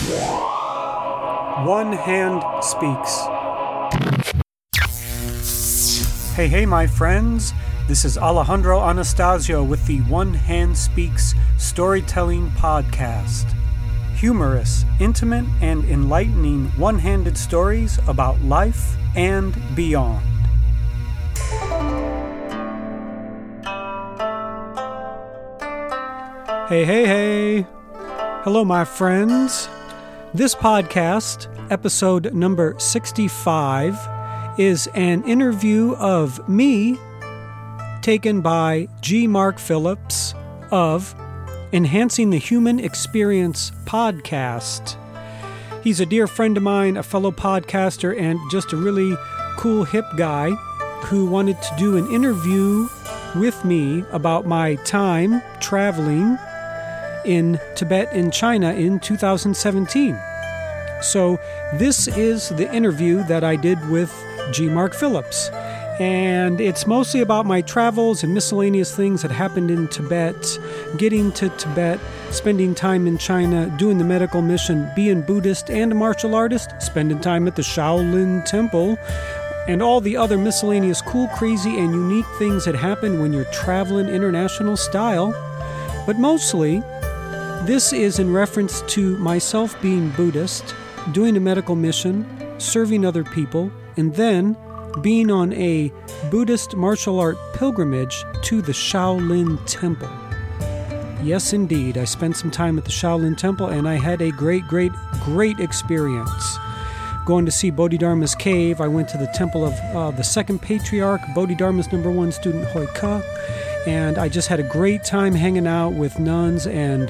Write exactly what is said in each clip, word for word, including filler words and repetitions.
One Hand Speaks. Hey, hey, my friends. This is Alejandro Anastasio with the One Hand Speaks Storytelling Podcast. Humorous, intimate, and enlightening one-handed stories about life and beyond. Hey, hey, hey. Hello, my friends. This podcast, episode number sixty-five, is an interview of me taken by G. Mark Phillips of Enhancing the Human Experience podcast. He's a dear friend of mine, a fellow podcaster, and just a really cool, hip guy who wanted to do an interview with me about my time traveling in Tibet in China in two thousand seventeen. So this is the interview that I did with G. Mark Phillips. And it's mostly about my travels and miscellaneous things that happened in Tibet, getting to Tibet, spending time in China, doing the medical mission, being Buddhist and a martial artist, spending time at the Shaolin Temple, and all the other miscellaneous cool, crazy, and unique things that happen when you're traveling international style. But mostly, this is in reference to myself being Buddhist, doing a medical mission, serving other people, and then being on a Buddhist martial art pilgrimage to the Shaolin Temple. Yes, indeed, I spent some time at the Shaolin Temple, and I had a great, great, great experience. Going to see Bodhidharma's cave, I went to the temple of uh, the second patriarch, Bodhidharma's number one student, Hoi Ke, and I just had a great time hanging out with nuns and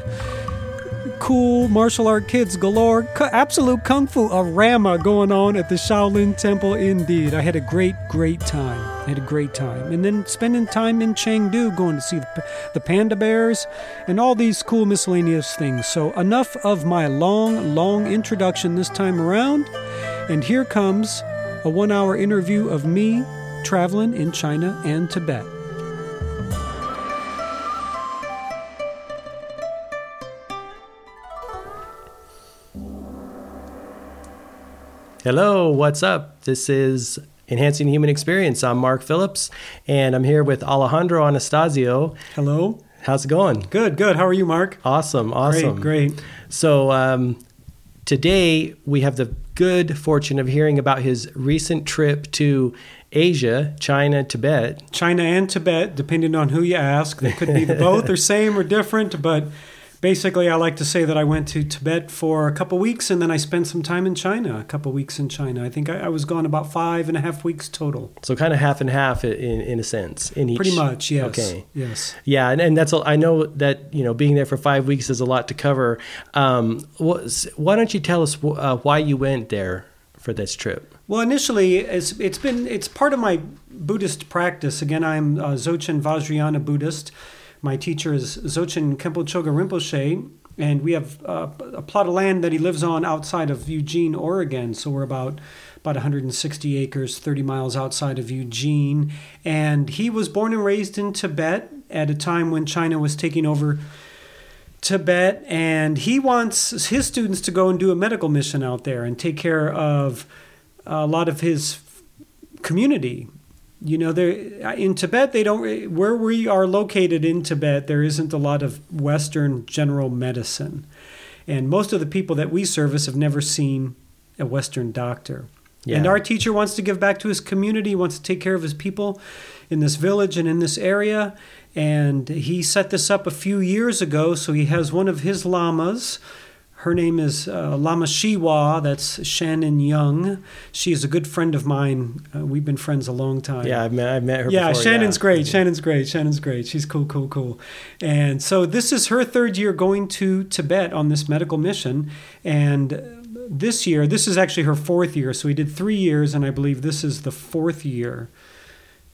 cool martial art kids galore. Absolute kung fu, a rama going on at the Shaolin Temple indeed. I had a great, great time. I had a great time. And then spending time in Chengdu, going to see the, the panda bears and all these cool miscellaneous things. So enough of my long, long introduction this time around. And here comes a one-hour interview of me traveling in China and Tibet. Hello, what's up? This is Enhancing Human Experience. I'm Mark Phillips, and I'm here with Alejandro Anastasio. Hello. How's it going? Good, good. How are you, Mark? Awesome, awesome. Great, great. So um, today we have the good fortune of hearing about his recent trip to Asia, China, Tibet. China and Tibet, depending on who you ask. They could be both or same or different, but basically, I like to say that I went to Tibet for a couple weeks, and then I spent some time in China, a couple weeks in China. I think I, I was gone about five and a half weeks total. So kind of half and half in, in a sense. In each. Pretty much, yes. Okay. Yes. Yeah, and, and that's a, I know that, you know, being there for five weeks is a lot to cover. Um, what, why don't you tell us uh, why you went there for this trip? Well, initially, it's, it's been it's part of my Buddhist practice. Again, I'm a Dzogchen Vajrayana Buddhist. My teacher is Dzogchen Khenpo Choga Rinpoche, and we have uh, a plot of land that he lives on outside of Eugene, Oregon. So we're about about one hundred sixty acres, thirty miles outside of Eugene. And he was born and raised in Tibet at a time when China was taking over Tibet. And he wants his students to go and do a medical mission out there and take care of a lot of his community. You know, there in Tibet, they don't. Where we are located in Tibet, there isn't a lot of Western general medicine, and most of the people that we service have never seen a Western doctor. Yeah. And our teacher wants to give back to his community, wants to take care of his people in this village and in this area. And he set this up a few years ago. So he has one of his lamas. Her name is uh, Lama Shiwa. That's Shannon Young. She is a good friend of mine. Uh, we've been friends a long time. Yeah, I've met, I've met her yeah, before. Shannon's yeah, great. Shannon's great. Shannon's great. She's cool, cool, cool. And so this is her third year going to Tibet on this medical mission. And this year, this is actually her fourth year. So we did three years, and I believe this is the fourth year.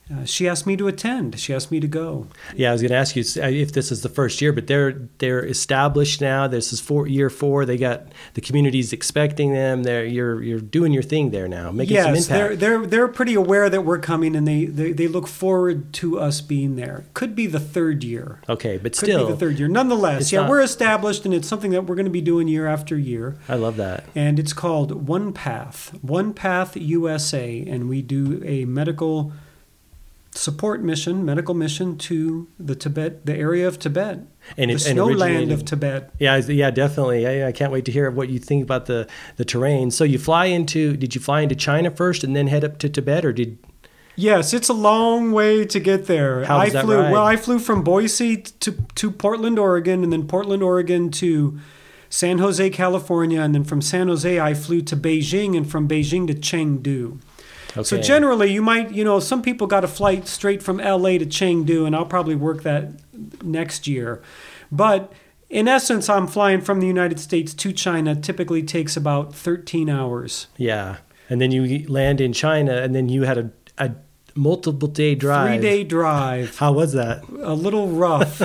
uh, she asked me to attend. She asked me to go. Yeah, I was going to ask you if this is the first year, but they're they're established now. This is four, year four. They got the community's expecting them. They're you're you're doing your thing there now, making yes, some impact. they're they're they're pretty aware that we're coming, and they, they, they look forward to us being there. Could be the third year. Okay, but Could still, be the third year. Nonetheless, yeah, not, we're established, and it's something that we're going to be doing year after year. I love that. And it's called One Path, One Path U S A, and we do a medical support mission, medical mission to the Tibet, the area of Tibet, and the it, snow and land of Tibet. Yeah, yeah, definitely. I, I can't wait to hear what you think about the, the terrain. So you fly into, did you fly into China first and then head up to Tibet, or did? Yes, it's a long way to get there. How was I that flew ride? well. I flew from Boise to to Portland, Oregon, and then Portland, Oregon to San Jose, California, and then from San Jose I flew to Beijing, and from Beijing to Chengdu. Okay. So generally, you might, you know, some people got a flight straight from L A to Chengdu, and I'll probably work that next year. But in essence, I'm flying from the United States to China. Typically takes about thirteen hours. Yeah, and then you land in China, and then you had a, a multiple day drive. Three day drive. How was that? A little rough.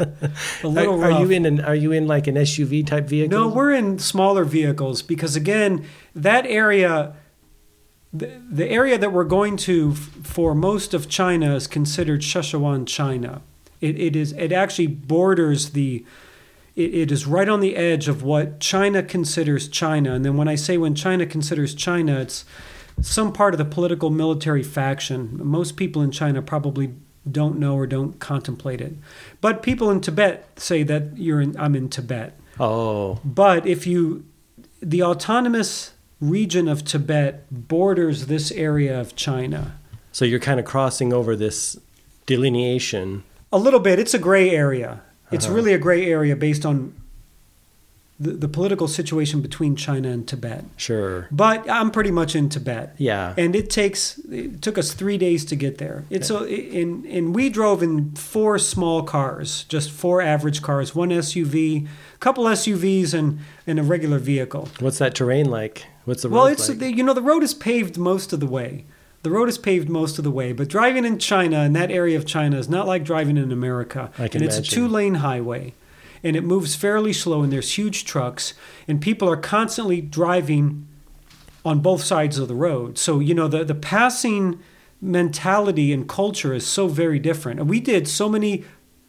a little are, rough. Are you in an Are you in like an S U V type vehicle? No, we're in smaller vehicles because again, that area. The, the area that we're going to f- for most of China is considered Sichuan, China. It, it is. It actually borders the. It, it is right on the edge of what China considers China. And then when I say when China considers China, it's some part of the political military faction. Most people in China probably don't know or don't contemplate it. But people in Tibet say that you're in. I'm in Tibet. Oh. But if you, the autonomous region of Tibet borders this area of China. So you're kind of crossing over this delineation. A little bit. It's a gray area. It's Uh-huh. really a gray area based on the, the political situation between China and Tibet. Sure. But I'm pretty much in Tibet. Yeah. And it takes it took us three days to get there. It's a, in and we drove in four small cars, just four average cars, one S U V, a couple S U Vs, and, and a regular vehicle. What's that terrain like? What's the road Well, it's like? the, you know the road is paved most of the way. The road is paved most of the way, but driving in China, in that area of China, is not like driving in America. I can and it's imagine. a two-lane highway, and it moves fairly slow, and there's huge trucks, and people are constantly driving on both sides of the road. So, you know, the, the passing mentality and culture is so very different. And we did so many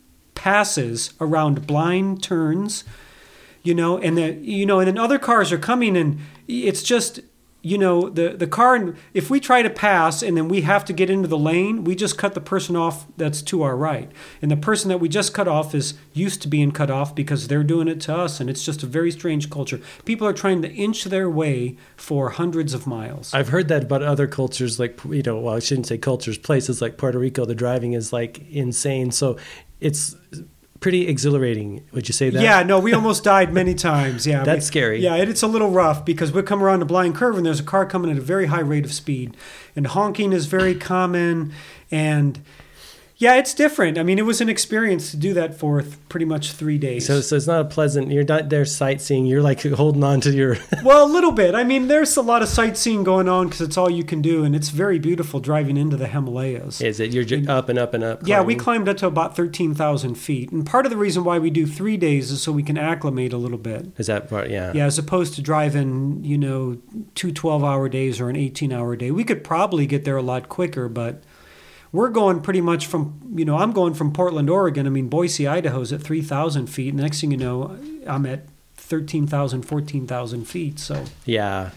passes around blind turns, you know, and the, you know, and then other cars are coming, and it's just, you know, the, the car, if we try to pass and then we have to get into the lane, we just cut the person off that's to our right. And the person that we just cut off is used to being cut off because they're doing it to us. And it's just a very strange culture. People are trying to inch their way for hundreds of miles. I've heard that about other cultures, like, you know, well, I shouldn't say cultures, places like Puerto Rico, the driving is like insane. So it's pretty exhilarating. Would you say that? Yeah, no, we almost died many times. Yeah, That's we- scary. Yeah, it, it's a little rough because we come around a blind curve and there's a car coming at a very high rate of speed, and honking is very common. And yeah, it's different. I mean, it was an experience to do that for th- pretty much three days. So, so it's not a pleasant. You're not there sightseeing. You're like holding on to your. Well, a little bit. I mean, there's a lot of sightseeing going on because it's all you can do, and it's very beautiful driving into the Himalayas. Is it? You're just up and up and up. Yeah, we climbing? climbed up to about thirteen thousand feet. And part of the reason why we do three days is so we can acclimate a little bit. Is that part? Yeah. Yeah, as opposed to driving, you know, two twelve-hour days or an eighteen-hour day. We could probably get there a lot quicker, but we're going pretty much from, you know, I'm going from Portland, Oregon. I mean, Boise, Idaho's at three thousand feet. And the next thing you know, I'm at thirteen thousand, fourteen thousand feet. So Yeah.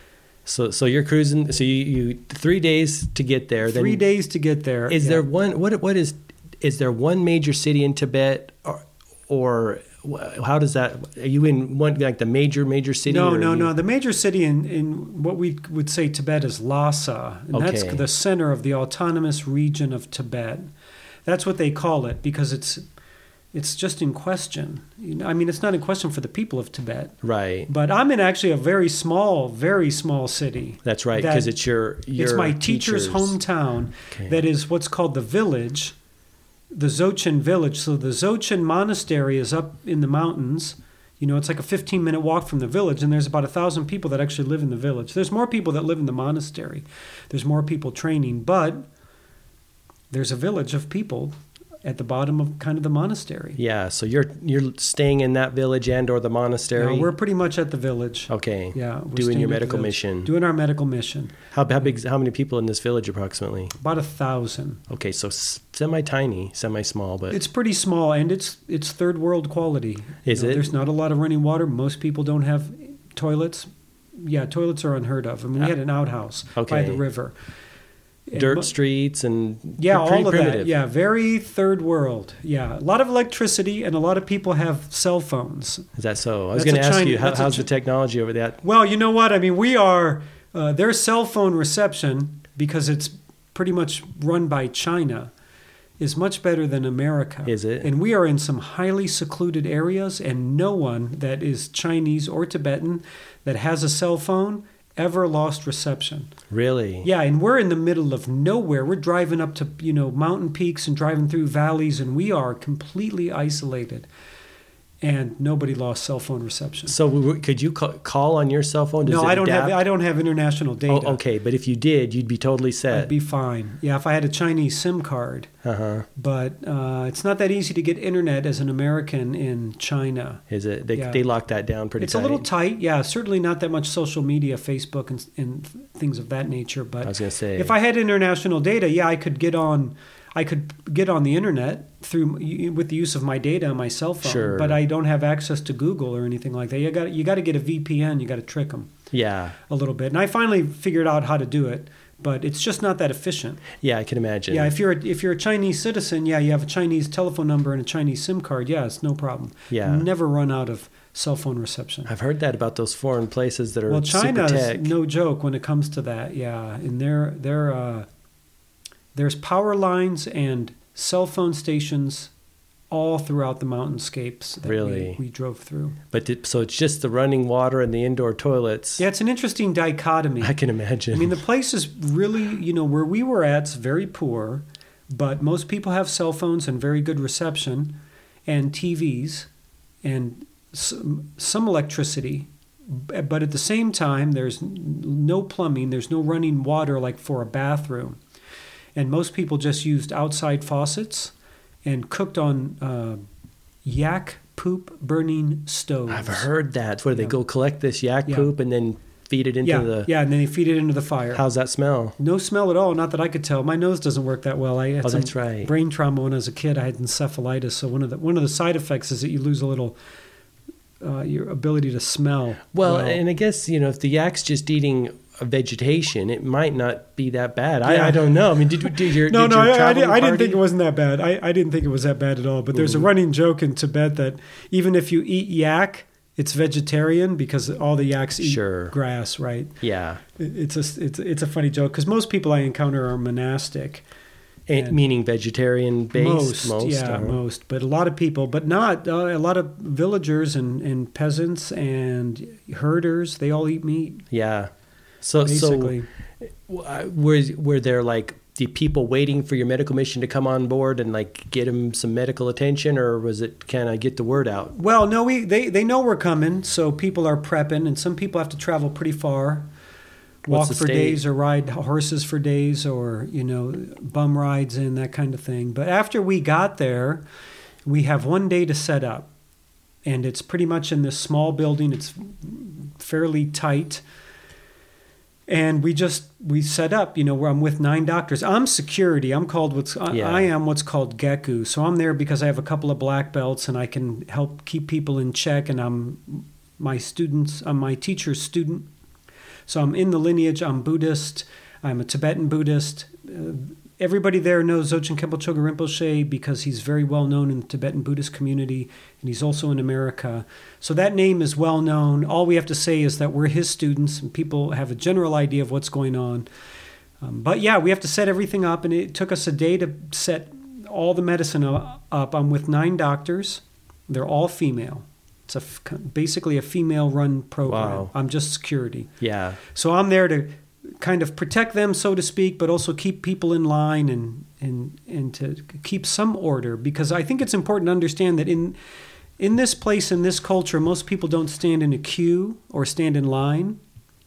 So so you're cruising. So you, you three days to get there. three then days to get there. Is Yeah. there one? What what is? Is there one major city in Tibet, or or wh- how does that? Are you in one like the major major city? No, or no, are you- no. The major city in, in what we would say Tibet is Lhasa. And that's Okay. the center of the autonomous region of Tibet. That's what they call it because it's it's just in question. You know, I mean, it's not in question for the people of Tibet. Right. But I'm in actually a very small, very small city. That's right, that- because it's your, your It's my teacher's, hometown. Okay. That is what's called the village, the Dzogchen village. So the Dzogchen monastery is up in the mountains. You know, it's like a fifteen-minute walk from the village, and there's about a thousand people that actually live in the village. There's more people that live in the monastery. There's more people training, but there's a village of people at the bottom of kind of the monastery. Yeah, so you're you're staying in that village and or the monastery? No, we're pretty much at the village. Okay. Yeah. We're Doing your staying at the medical village. mission. Doing our medical mission. How how big? How many people in this village approximately? About a thousand. Okay, so s- semi-tiny, semi-small, but It's pretty small, and it's it's third world quality. Is You know, it? There's not a lot of running water. Most people don't have toilets. Yeah, toilets are unheard of. I mean, we had an outhouse by Okay. the river. And dirt mo- streets and Yeah, pretty all of primitive. that. Yeah, very third world. Yeah, a lot of electricity, and a lot of people have cell phones. Is that so? I was That's going to a ask China- you, how, that's a how's Chi- the technology over that? Well, you know what? I mean, we are, uh, their cell phone reception, because it's pretty much run by China, is much better than America. Is it? And we are in some highly secluded areas, and no one that is Chinese or Tibetan that has a cell phone ever lost reception. Really? Yeah, and we're in the middle of nowhere. We're driving up to, you know, mountain peaks and driving through valleys, and we are completely isolated. And nobody lost cell phone reception. So we were- could you ca- call on your cell phone? Does no, it I don't adapt? have I don't have international data. Oh, okay, but if you did, you'd be totally set. I'd be fine. Yeah, if I had a Chinese SIM card. uh-huh. But uh, it's not that easy to get internet as an American in China. Is it? They, Yeah. they lock that down pretty It's tight. a little tight. Yeah, certainly not that much social media, Facebook and, and things of that nature. But I was going to say. if I had international data, yeah, I could get on. I could get on the internet through with the use of my data on my cell phone. Sure. But I don't have access to Google or anything like that. You got you got to get a V P N. You got to trick them Yeah. a little bit. And I finally figured out how to do it, but it's just not that efficient. Yeah, I can imagine. Yeah, if you're a, if you're a Chinese citizen, yeah, you have a Chinese telephone number and a Chinese SIM card. Yeah, it's no problem. Yeah. Never run out of cell phone reception. I've heard that about those foreign places that are Well, China super is tech. no joke when it comes to that. Yeah, and there there uh, there's power lines and cell phone stations all throughout the mountainscapes that Really? we, we drove through. But did, so it's just the running water and the indoor toilets. Yeah, it's an interesting dichotomy. I can imagine. I mean, the place is really, you know, where we were at's very poor, but most people have cell phones and very good reception and T Vs and some, some electricity. B- But at the same time, there's n- no plumbing, there's no running water like for a bathroom. And most people just used outside faucets and cooked on uh, yak poop burning stoves. I've heard that. Where they Yeah. go collect this yak Yeah. poop and then feed it into yeah, the. yeah, and then they feed it into the fire. How's that smell? No smell at all, not that I could tell. My nose doesn't work that well. I had Oh, some that's right. brain trauma when I was a kid. I had encephalitis, so one of the one of the side effects is that you lose a little uh, your ability to smell. Well, and I guess, you know, if the yak's just eating a vegetation, it might not be that bad. I, Yeah. I don't know. I mean, did, did your no, did no, your I, I, traveling didn't, I didn't party- think it wasn't that bad. I, I didn't think it was that bad at all. But there's a Ooh. running joke in Tibet that even if you eat yak, it's vegetarian because all the yaks eat Sure. grass, right? Yeah. It- It's a it's it's a funny joke because most people I encounter are monastic. And, And- meaning vegetarian based? Most, yeah, uh-huh. most, but a lot of people, but not uh, a lot of villagers and, and peasants and herders. They all eat meat, Yeah. So, basically. so uh, were, were there like the people waiting for your medical mission to come on board and like get them some medical attention, or was it kind of get the word out? Well, no, we they they know we're coming, so people are prepping, and some people have to travel pretty far, What's walk the for state? days or ride horses for days, or you know, bum rides and that kind of thing. But after we got there, we have one day to set up, and it's pretty much in this small building. It's fairly tight. And we just we set up, you know, where I'm with nine doctors. I'm security. I'm called what's I- Yeah. I am what's called Geku. So I'm there because I have a couple of black belts and I can help keep people in check. And I'm my students. I'm my teacher's student. So I'm in the lineage. I'm Buddhist. I'm a Tibetan Buddhist. Uh, everybody there knows Dzogchen Khenpo Choga Rinpoche because he's very well known in the Tibetan Buddhist community, and he's also in America. So that name is well known. All we have to say is that we're his students, and people have a general idea of what's going on. Um, but yeah, we have to set everything up, and it took us a day to set all the medicine up. I'm with nine doctors. They're all female. It's a f- basically a female-run program. Wow. I'm just security. Yeah. So I'm there to kind of protect them, so to speak, but also keep people in line and and and to keep some order, because I think it's important to understand that in in this place, in this culture, most people don't stand in a queue or stand in line.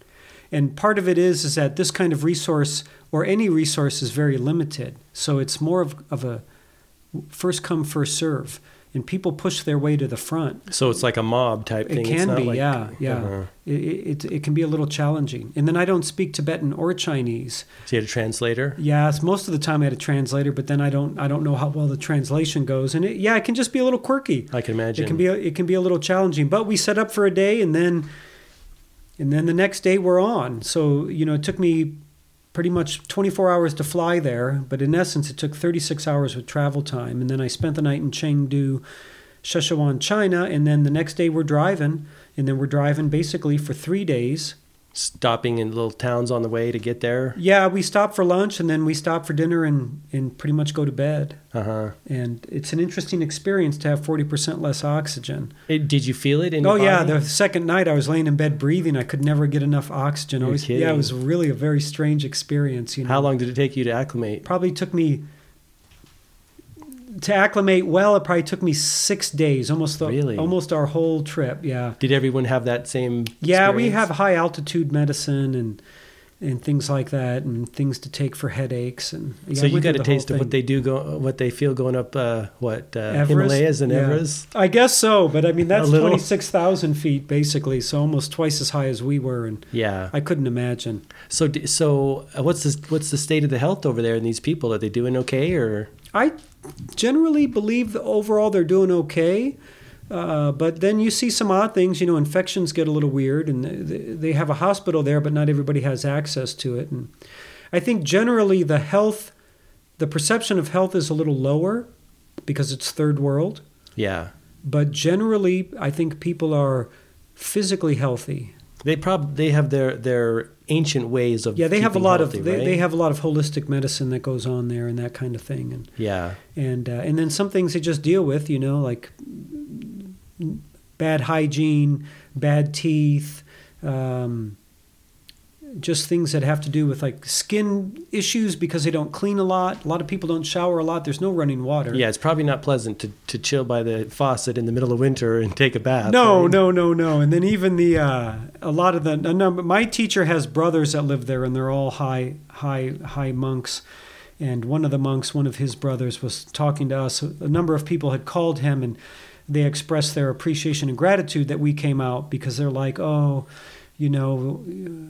And part of it is is that this kind of resource or any resource is very limited. So it's more of, of a first come, first serve. And people push their way to the front. So it's like a mob type thing. It can it's not be, like, yeah, yeah. Uh-huh. It, it it can be a little challenging. And then I don't speak Tibetan or Chinese. So you had a translator? Yes, most of the time I had a translator, but then I don't I don't know how well the translation goes. And it, yeah, it can just be a little quirky. I can imagine. It can be a, it can be a little challenging. But we set up for a day, and then and then the next day we're on. So you know, it took me pretty much twenty-four hours to fly there, but in essence, it took thirty-six hours with travel time. And then I spent the night in Chengdu, Sichuan, China, and then the next day we're driving, and then we're driving basically for three days. Stopping in little towns on the way to get there? Yeah, we stop for lunch, and then we stop for dinner and, and pretty much go to bed. Uh-huh. And it's an interesting experience to have forty percent less oxygen. It, did you feel it in Oh, your yeah. body? The second night I was laying in bed breathing. I could never get enough oxygen. I You're was, kidding. yeah, it was really a very strange experience. You know? How long did it take you to acclimate? Probably took me, to acclimate well, it probably took me six days, almost the, Really? almost our whole trip, yeah. Did everyone have that same Yeah, we experience? have high altitude medicine and and things like that, and things to take for headaches. And yeah, So I you went got through a the whole taste of what thing. they do, go, what they feel going up, uh, what, uh, Everest? Himalayas and Yeah. Everest? I guess so, but I mean, that's A little? twenty-six thousand feet basically, so almost twice as high as we were, and Yeah. I couldn't imagine. So, d- so uh, what's the what's the state of the health over there? And these people, are they doing okay, or? I generally believe that overall they're doing okay, uh, but then you see some odd things. You know, infections get a little weird, and they, they have a hospital there, but not everybody has access to it. And I think generally the health, the perception of health is a little lower because it's third world. Yeah. But generally, I think people are physically healthy. They prob they have their their ancient ways of Yeah, they have a keeping lot healthy, of they, right? they have a lot of holistic medicine that goes on there and that kind of thing. And Yeah. and uh, and then some things they just deal with, you know, like bad hygiene, bad teeth, um, just things that have to do with like skin issues because they don't clean a lot. A lot of people don't shower a lot. There's no running water. Yeah, it's probably not pleasant to, to chill by the faucet in the middle of winter and take a bath. No, right? no, no, no. And then even the uh, a lot of the a number. My teacher has brothers that live there, and they're all high, high, high monks. And one of the monks, one of his brothers, was talking to us. A number of people had called him, and they expressed their appreciation and gratitude that we came out because they're like, oh, you know,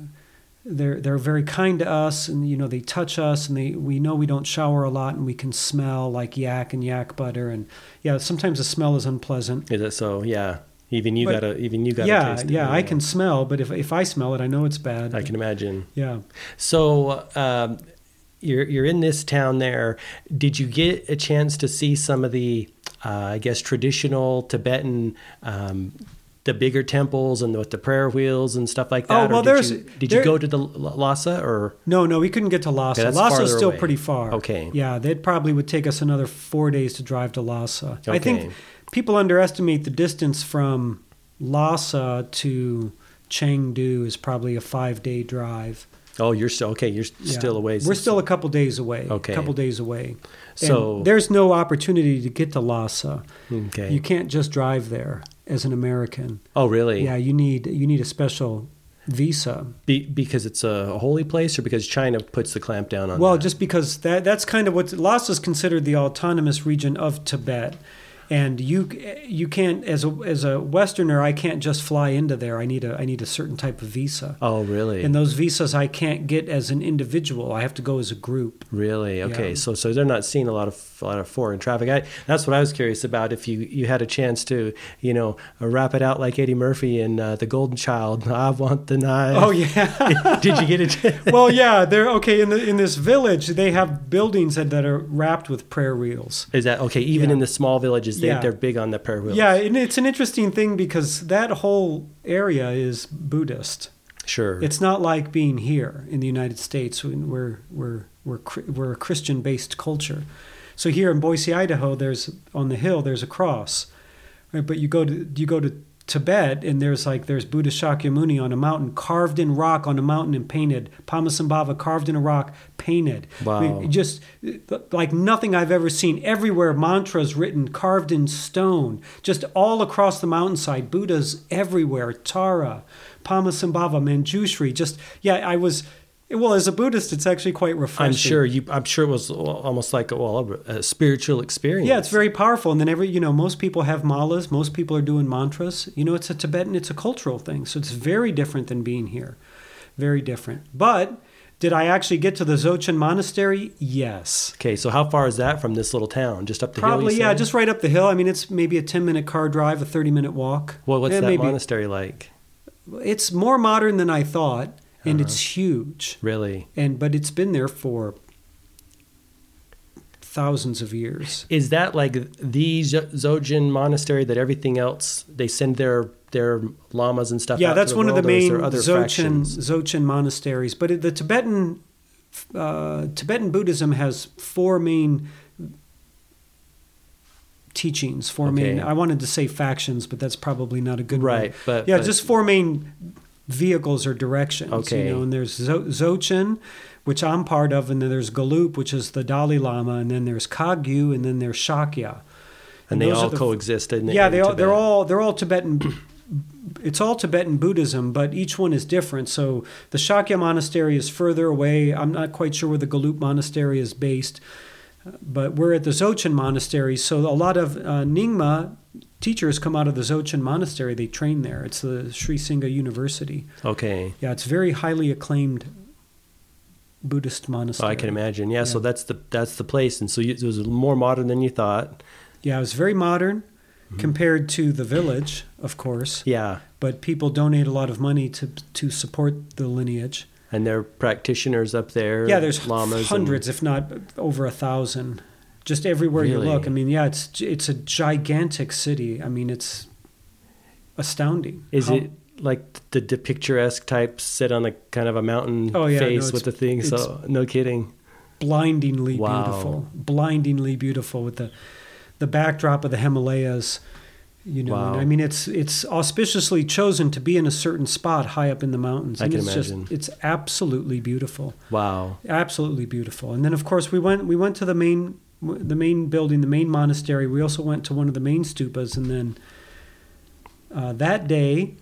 they're they're very kind to us, and you know they touch us, and they we know we don't shower a lot, and we can smell like yak and yak butter, and yeah, sometimes the smell is unpleasant. Is it so? Yeah. Even you But- gotta even you gotta Yeah, taste it. yeah, I can smell, but if if I smell it, I know it's bad. I can imagine. Yeah. So um, you're you're in this town there. Did you get a chance to see some of the, uh, I guess, traditional Tibetan, um, the bigger temples and with the prayer wheels and stuff like that? Oh, Or well, did there's- you, did there- you go to the L- Lhasa or? No, no, we couldn't get to Lhasa. Okay, that's Lhasa's farther still away. pretty far. Okay. Yeah, that probably would take us another four days to drive to Lhasa. I Okay. think people underestimate the distance from Lhasa to Chengdu is probably a five-day drive. Oh, you're still okay. You're Yeah. still away. We're still a couple days away. Okay. A couple days away. And So- there's no opportunity to get to Lhasa. okay. You can't just drive there as an American. oh, really? Yeah, you need you need a special visa. Be, because it's a holy place, or because China puts the clamp down on Well, that? just because that that's kind of what Lhasa is considered the autonomous region of Tibet. And you you can't as a as a Westerner, I can't just fly into there. I need a I need a certain type of visa. Oh, really? And those visas I can't get as an individual. I have to go as a group. Really? Okay. Yeah. So so they're not seeing a lot of a lot of foreign traffic. I, that's what I was curious about. If you, you had a chance to, you know, uh, rap it out like Eddie Murphy in uh, The Golden Child. I want the knife. Oh yeah. Did you get it? Well, yeah. They're okay in the in this village. They have buildings that, that are wrapped with prayer wheels. Is that okay? Even Yeah. in the small villages, they Yeah. they're big on the prayer wheels. Yeah, and it's an interesting thing because that whole area is Buddhist. Sure. It's not like being here in the United States. when We're we're we're Chri- we're a Christian-based culture. So here in Boise, Idaho, there's on the hill there's a cross, right? But you go to you go to Tibet and there's like there's Buddha Shakyamuni on a mountain, carved in rock on a mountain and painted. Padmasambhava carved in a rock, painted. Wow. I mean, just like nothing I've ever seen. Everywhere, mantras written, carved in stone, just all across the mountainside. Buddhas everywhere. Tara, Padmasambhava, Manjushri. Just, yeah, I was, well, as a Buddhist, it's actually quite refreshing. I'm sure you. I'm sure it was almost like a, well, a spiritual experience. Yeah, it's very powerful. And then every, you know, most people have malas. Most people are doing mantras. You know, it's a Tibetan, it's a cultural thing. So it's very different than being here. Very different. But did I actually get to the Dzogchen Monastery? Yes. Okay, so how far is that from this little town? Just up the Probably, hill? yeah, just right up the hill. I mean, it's maybe a ten-minute car drive, a thirty-minute walk. Well, what's yeah, that maybe. monastery like? It's more modern than I thought, and Uh-huh. it's huge. Really? And but it's been there for thousands of years. Is that like the Dzogchen monastery that everything else, they send their their lamas and stuff Yeah, out that's to the one world, of the or is main there other Dzogchen fractions? Dzogchen monasteries. But it- the Tibetan uh, Tibetan Buddhism has four main teachings. Four Okay. main. I wanted to say factions, but that's probably not a good Right, word. but Yeah, but- just four main vehicles or directions. Okay. You know, and there's Zo- Dzogchen, which I'm part of, and then there's Galup, which is the Dalai Lama, and then there's Kagyu, and then there's Shakya. and they those all are the- coexist in Yeah, in they all, they're Tibet. all they're all Tibetan. It's all Tibetan Buddhism, but each one is different. So the Shakya monastery is further away. I'm not quite sure where the Galup monastery is based, but we're at the Dzogchen monastery. So a lot of uh, Nyingma teachers come out of the Dzogchen monastery. They train there. It's the Sri Singha University. Okay. Yeah, it's very highly acclaimed Buddhist Oh, monastery. I can imagine. Yeah, so Yeah. that's the that's the place, and so you, it was more modern than you thought. Yeah, it was very modern Mm-hmm. compared to the village, of course. Yeah, But people donate a lot of money to to support the lineage. and there are practitioners up there. Yeah, there's lamas hundreds, if not over a thousand, just everywhere Really? you look. I mean, yeah, it's it's a gigantic city. I mean, it's astounding. And, is How- it like the, the picturesque type sit on a kind of a mountain Oh, yeah, no, face it's- with the thing? So no kidding. blindingly Wow. beautiful, blindingly beautiful with the the backdrop of the Himalayas. You know, Wow. and I mean, it's it's auspiciously chosen to be in a certain spot high up in the mountains. I and can it's imagine. Just, it's absolutely beautiful. Wow. Absolutely beautiful. And then, of course, we went we went to the main the main building, the main monastery. We also went to one of the main stupas, and then uh, that day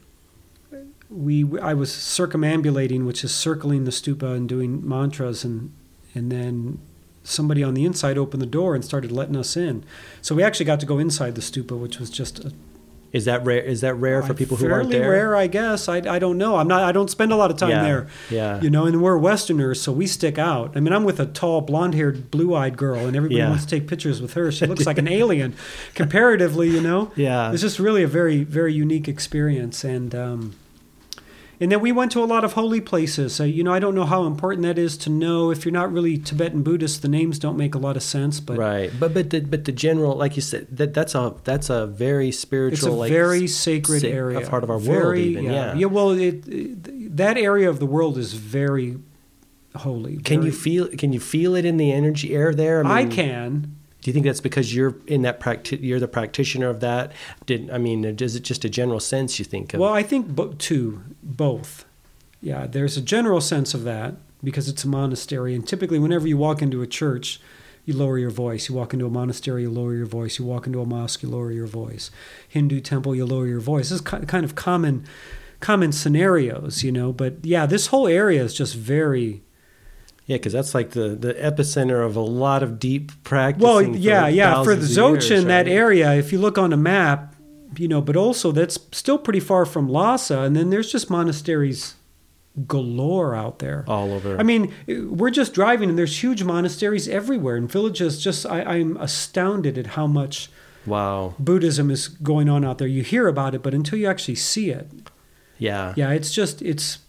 we I was circumambulating, which is circling the stupa and doing mantras, and and then somebody on the inside opened the door and started letting us in. So we actually got to go inside the stupa, which was just a Is that rare? Is that rare for people who aren't fairly there? rare, I guess. I, I don't know. I'm not. I don't spend a lot of time Yeah, there. yeah. You know, and we're Westerners, so we stick out. I mean, I'm with a tall, blonde-haired, blue-eyed girl, and everybody Yeah. wants to take pictures with her. She looks like an alien, comparatively. You know. Yeah. It's just really a very, very unique experience, and um, and then we went to a lot of holy places. Uh, you know, I don't know how important that is to know. If you're not really Tibetan Buddhist, the names don't make a lot of sense. But Right, but but the but the general, like you said, that that's a that's a very spiritual, it's a like very sacred sa- area, a part of our very, world. Even yeah. yeah. Well, it, it, that area of the world is very holy. Can you very- feel? Can you feel it in the energy air there? I mean, can. Do you think that's because you're in that practi- You're the practitioner of that? Did I mean? Is it just a general sense you think of? Well, I think bo- two, both. Yeah, there's a general sense of that because it's a monastery, and typically, whenever you walk into a church, you lower your voice. You walk into a monastery, you lower your voice. You walk into a mosque, you lower your voice. Hindu temple, you lower your voice. This is ki- kind of common, common scenarios, you know. But yeah, this whole area is just very. yeah, because that's like the, the epicenter of a lot of deep practice. Well, yeah, yeah. For the Dzogchen, that area. area, if you look on a map, you know, but also that's still pretty far from Lhasa, and then there's just monasteries galore out there. all over. I mean, we're just driving, and there's huge monasteries everywhere, and villages. Just, I, I'm astounded at how much wow. Buddhism is going on out there. You hear about it, but until you actually see it, Yeah. yeah, it's just, it's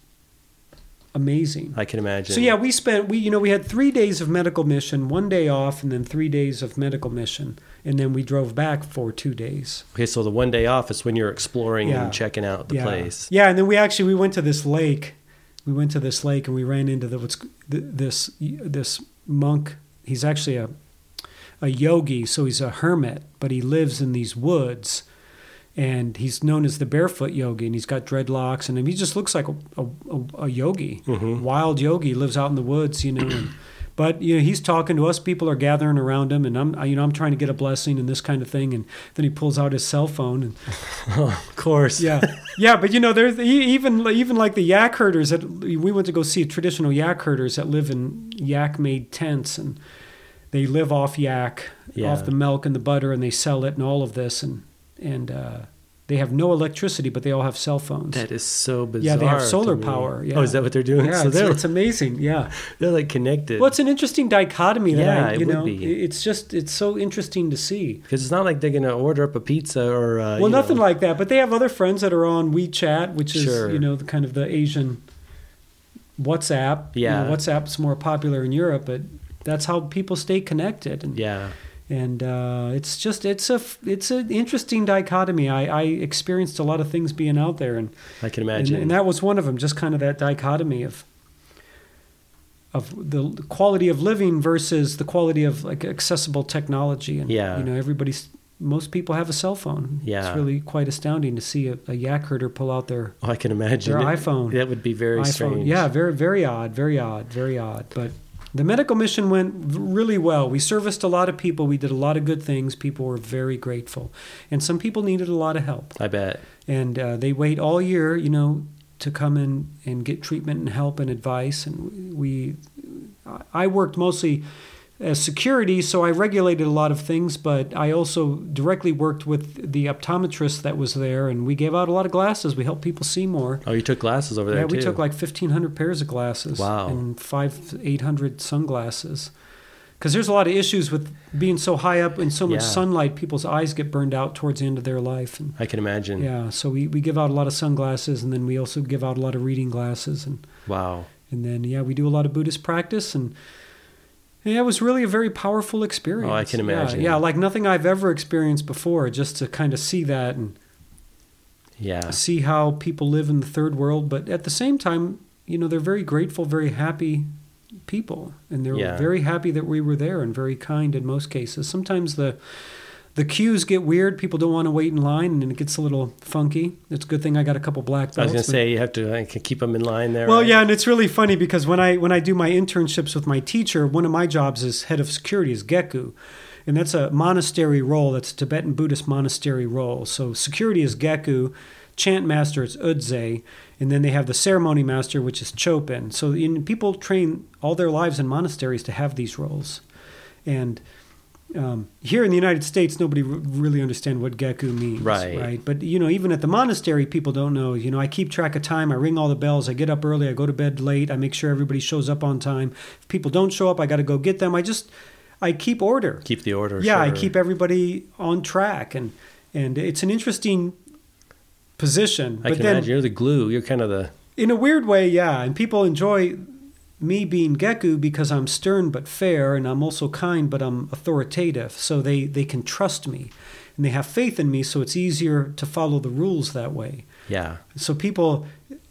amazing. I can imagine. So yeah, we spent we you know we had three days of medical mission, one day off, and then three days of medical mission, and then we drove back for two days. Okay, so the one day off is when you're exploring Yeah. and checking out the yeah. place. Yeah, and then we actually we went to this lake. We went to this lake and we ran into the what's th- this this monk. He's actually a a yogi, so he's a hermit, but he lives in these woods. And he's known as the barefoot yogi, and he's got dreadlocks, and he just looks like a, a, a, a yogi, Mhm. wild yogi, lives out in the woods, you know. And, But you know, he's talking to us. People are gathering around him, and I'm you know I'm trying to get a blessing and this kind of thing. And then he pulls out his cell phone. And oh, of course, yeah, yeah. But you know, there's even even like the yak herders that we went to go see traditional yak herders that live in yak-made tents, and they live off yak, yeah. off the milk and the butter, and they sell it and all of this, and and. Uh, They have no electricity, but they all have cell phones. That is so bizarre. Yeah, they have solar power. Yeah. Oh, is that what they're doing? Yeah, so it's, they're, it's amazing. Yeah, they're like connected. well, it's an interesting dichotomy. That Yeah, I, you it would know, be. it's just it's so interesting to see. Because it's not like they're going to order up a pizza or uh, Well, you nothing know. like that. But they have other friends that are on WeChat, which is Sure. you know the kind of the Asian WhatsApp. Yeah. you know, WhatsApp's more popular in Europe, but that's how people stay connected. And, Yeah. And uh, it's just it's a it's an interesting dichotomy. I, I experienced a lot of things being out there, and I can and, imagine. and that was one of them. Just kind of that dichotomy of of the quality of living versus the quality of like accessible technology. And Yeah. you know, everybody's most people have a cell phone. Yeah. It's really quite astounding to see a, a yak herder pull out their oh, I can imagine. their It- iPhone. That would be very iPhone. strange. Yeah, very very odd, very odd, very odd. But the medical mission went really well. We serviced a lot of people. We did a lot of good things. People were very grateful. And some people needed a lot of help. I bet. And uh, they wait all year, you know, to come in and get treatment and help and advice. And we, I worked mostly as security, so I regulated a lot of things, but I also directly worked with the optometrist that was there, and we gave out a lot of glasses. We helped people see more. Oh, you took glasses over there Yeah, too. we took like fifteen hundred pairs of glasses. Wow. And five, eight hundred sunglasses. Because there's a lot of issues with being so high up in so much Yeah. sunlight, people's eyes get burned out towards the end of their life. And I can imagine. yeah, so we, we give out a lot of sunglasses, and then we also give out a lot of reading glasses. And, Wow. and then, yeah, we do a lot of Buddhist practice. And yeah, it was really a very powerful experience. Oh, I can Yeah, imagine. Yeah, like nothing I've ever experienced before, just to kind of see that and Yeah. see how people live in the third world. But at the same time, you know, they're very grateful, very happy people. And they're Yeah. very happy that we were there and very kind in most cases. Sometimes the the queues get weird. People don't want to wait in line, and it gets a little funky. It's a good thing I got a couple black belts. I was going to but- say you have to like, keep them in line there. Well, right? yeah, and it's really funny because when I when I do my internships with my teacher, one of my jobs as head of security is Gekku, and that's a monastery role. That's a Tibetan Buddhist monastery role. So security is Gekku, chant master is Udze, and then they have the ceremony master, which is Chopin. So in, people train all their lives in monasteries to have these roles, and um, here in the United States, nobody r- really understands what Gekku means, Right. right? But you know, even at the monastery, people don't know. You know, I keep track of time. I ring all the bells. I get up early. I go to bed late. I make sure everybody shows up on time. If people don't show up, I got to go get them. I just, I keep order. Keep the order. Yeah, I sure. keep everybody on track, and and it's an interesting position. I but can then, imagine. You're the glue. You're kind of the. in a weird way, yeah, and people enjoy me being Gekku because I'm stern but fair, and I'm also kind but I'm authoritative. So they, they can trust me, and they have faith in me, so it's easier to follow the rules that way. Yeah. So people,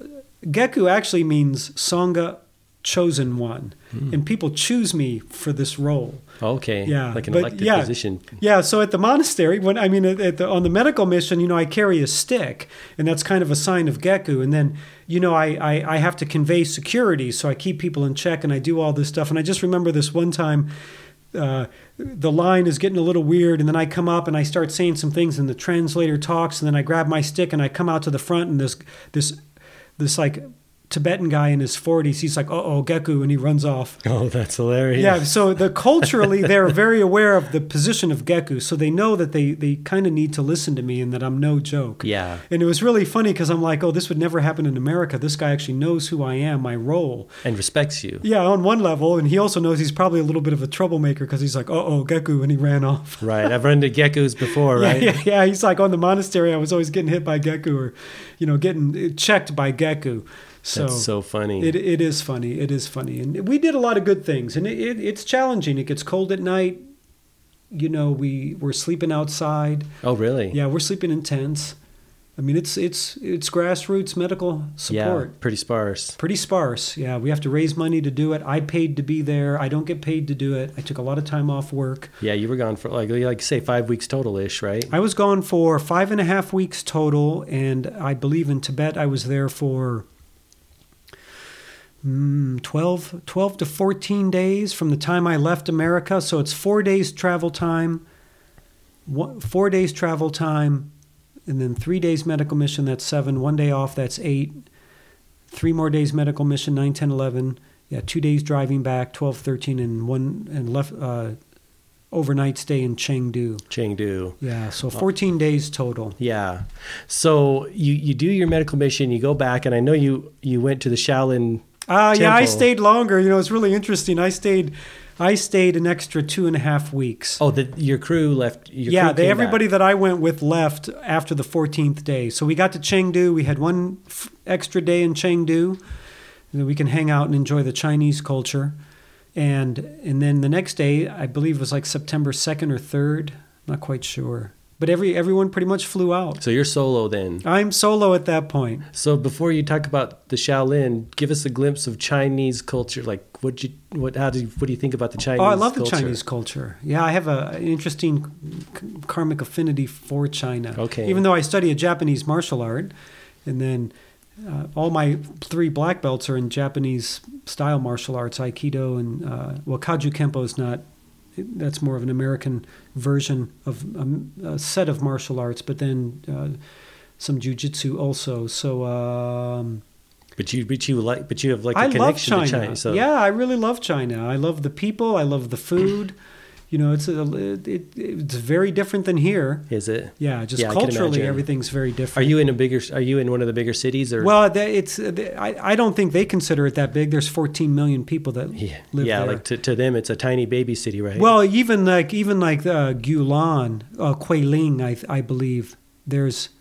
Gekku actually means Sangha chosen one, Hmm. and people choose me for this role. Okay. Yeah, Like an but elected yeah. position. Yeah, so at the monastery, when I mean at at the, on the medical mission, you know, I carry a stick, and that's kind of a sign of Gekku. And then, you know, I, I, I have to convey security, so I keep people in check, and I do all this stuff. And I just remember this one time, uh, the line is getting a little weird, and then I come up and I start saying some things, and the translator talks, and then I grab my stick and I come out to the front, and this this this like Tibetan guy in his forties, he's like, "Uh-oh, Gekku," and he runs off. Oh, that's hilarious. Yeah, so the culturally they're very aware of the position of Gekku, so they know that they they kind of need to listen to me and that I'm no joke. Yeah. And it was really funny because I'm like, oh, this would never happen in America. This guy actually knows who I am, my role. And respects you. Yeah, on one level, and he also knows he's probably a little bit of a troublemaker because he's like, uh-oh, Gekku, and he ran off. Right. I've run into geckos before, right? Yeah, yeah, yeah. He's like, on the monastery, I was always getting hit by Gekku or, you know, getting checked by Gekku. So, That's so funny. It it is funny. It is funny, and we did a lot of good things. And it, it, it's challenging. It gets cold at night. You know, we we're sleeping outside. Oh, really? Yeah, we're sleeping in tents. I mean, it's it's it's grassroots medical support. Yeah, pretty sparse. Pretty sparse. Yeah, we have to raise money to do it. I paid to be there. I don't get paid to do it. I took a lot of time off work. Yeah, you were gone for like like say five weeks total-ish, right? I was gone for five and a half weeks total, and I believe in Tibet I was there for mm, twelve, twelve to fourteen days from the time I left America. So it's four days travel time, one, four days travel time, and then three days medical mission, that's seven. One day off, that's eight. Three more days medical mission, nine, ten, eleven. Yeah, two days driving back, twelve, thirteen, and one and left uh, overnight stay in Chengdu. Chengdu. Yeah, so fourteen days total. Yeah. So you, you do your medical mission, you go back, and I know you, you went to the Shaolin Uh, yeah, I temple. stayed longer. You know, it's really interesting. I stayed I stayed an extra two and a half weeks. Oh, the, your crew left. Your yeah, crew they, came everybody back. that I went with left after the fourteenth day. So we got to Chengdu. We had one f- extra day in Chengdu. And we can hang out and enjoy the Chinese culture. And and then the next day, I believe it was like September second or third. Not quite sure. But every everyone pretty much flew out. So you're solo then. I'm solo at that point. So before you talk about the Shaolin, give us a glimpse of Chinese culture. Like, what you, what, how do you, what do you think about the Chinese? Oh, I love culture? the Chinese culture. Yeah, I have a, an interesting karmic affinity for China. Okay. Even though I study a Japanese martial art, and then uh, all my three black belts are in Japanese style martial arts, Aikido and uh, well, Kaju Kempo is not. That's more of an American version of um, a set of martial arts, but then uh, some jujitsu also. So. Um, But you, but you like, but you have like a I love connection China. to China. So. Yeah, I really love China. I love the people. I love the food. You know, it's a, it, it, it's very different than here. Is it? Yeah, just Yeah, I can culturally, imagine. everything's very Are different. you in a bigger? Are you in one of the bigger cities? Or Well, the- it's I, I don't think they consider it that big. There's fourteen million people that yeah, live yeah, there. like to, to them, it's a tiny baby city, right? Well, even like even like uh, Gulan, uh, Guilin, I I believe there's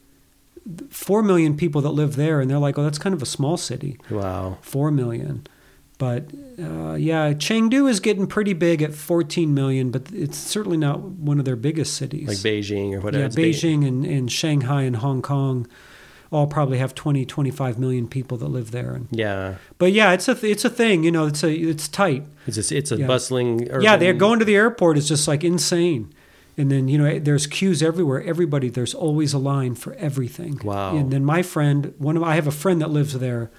four million people that live there, and they're like, oh, that's kind of a small city. wow. Four million. But uh, yeah, Chengdu is getting pretty big at fourteen million, but it's certainly not one of their biggest cities. Like Beijing or whatever. Yeah, It's Be- Beijing and, and Shanghai and Hong Kong all probably have twenty, twenty-five million people that live there. And, Yeah, but yeah, it's a th- it's a thing. You know, it's a it's tight. it's a, it's a Yeah. bustling. Urban, Yeah, they're going to the airport is just like insane. And then, you know, there's queues everywhere. Everybody, there's always a line for everything. Wow. And then my friend, one of I have a friend that lives there.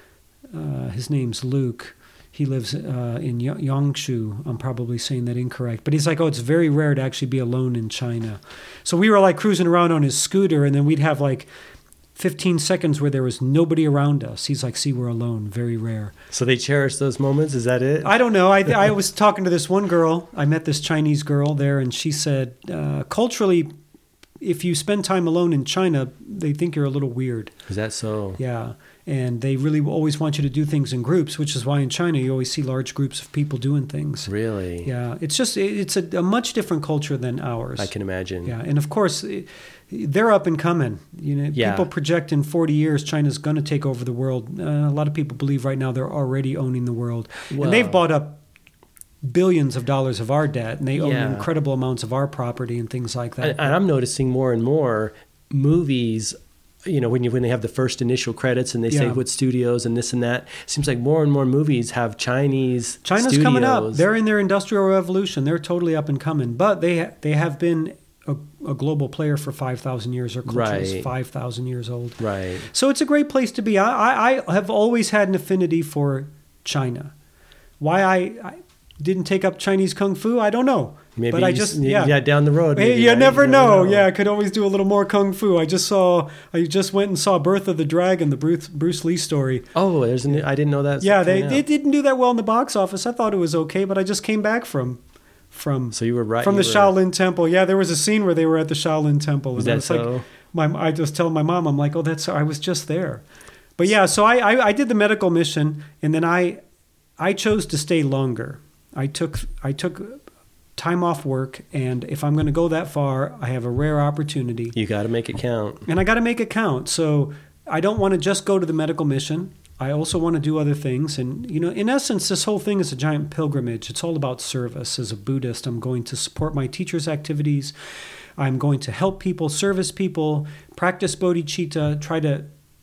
Uh, his name's Luke. He lives uh, in Y- Yangshu. I'm probably saying that incorrect. But he's like, oh, it's very rare to actually be alone in China. So we were like cruising around on his scooter, and then we'd have like fifteen seconds where there was nobody around us. He's like, see, we're alone. Very rare. So they cherish those moments. Is that it? I don't know. I, I was talking to this one girl. I met this Chinese girl there, and she said, uh, culturally, if you spend time alone in China, they think you're a little weird. Is that so? Yeah. And they really always want you to do things in groups, which is why in China you always see large groups of people doing things. Really? Yeah. It's just, it's a, a much different culture than ours. I can imagine. Yeah. And of course, they're up and coming. You know, Yeah. people project in forty years China's going to take over the world. Uh, a lot of people believe right now they're already owning the world. Well- and they've bought up billions of dollars of our debt, and they own Yeah. incredible amounts of our property and things like that. And, and I'm noticing more and more movies. You know, when you when they have the first initial credits and they say Yeah. what studios and this and that, it seems like more and more movies have Chinese China's studios. coming up. They're in their industrial revolution. They're totally up and coming. But they they have been a, a global player for five thousand years. Their culture Right. is five thousand years old. right. So it's a great place to be. I, I, I have always had an affinity for China. Why I, I didn't take up Chinese Kung Fu, I don't know. Maybe but I you just, s- yeah. yeah, down the road. Hey, maybe, you right? never know. Yeah, I could always do a little more Kung Fu. I just saw, I just went and saw Birth of the Dragon, the Bruce, Bruce Lee story. Oh, there's an, I didn't know that. Yeah, they, coming they out. didn't do that well in the box office. I thought it was okay, but I just came back from from So you were right. from you the were- Shaolin Temple. Yeah, there was a scene where they were at the Shaolin Temple. Was and I that was so? like, my, I just tell my mom, I'm like, oh, that's, I was just there. But yeah, so I, I, I did the medical mission, and then I, I chose to stay longer. I took, I took time off work, and if I'm going to go that far, I have a rare opportunity, You got to make it count. and I got to make it count. So I don't want to just go to the medical mission. I also want to do other things. And, you know, in essence, this whole thing is a giant pilgrimage. It's all about service. As a Buddhist, I'm going to support my teacher's activities. I'm going to help people, service people, practice bodhicitta, try to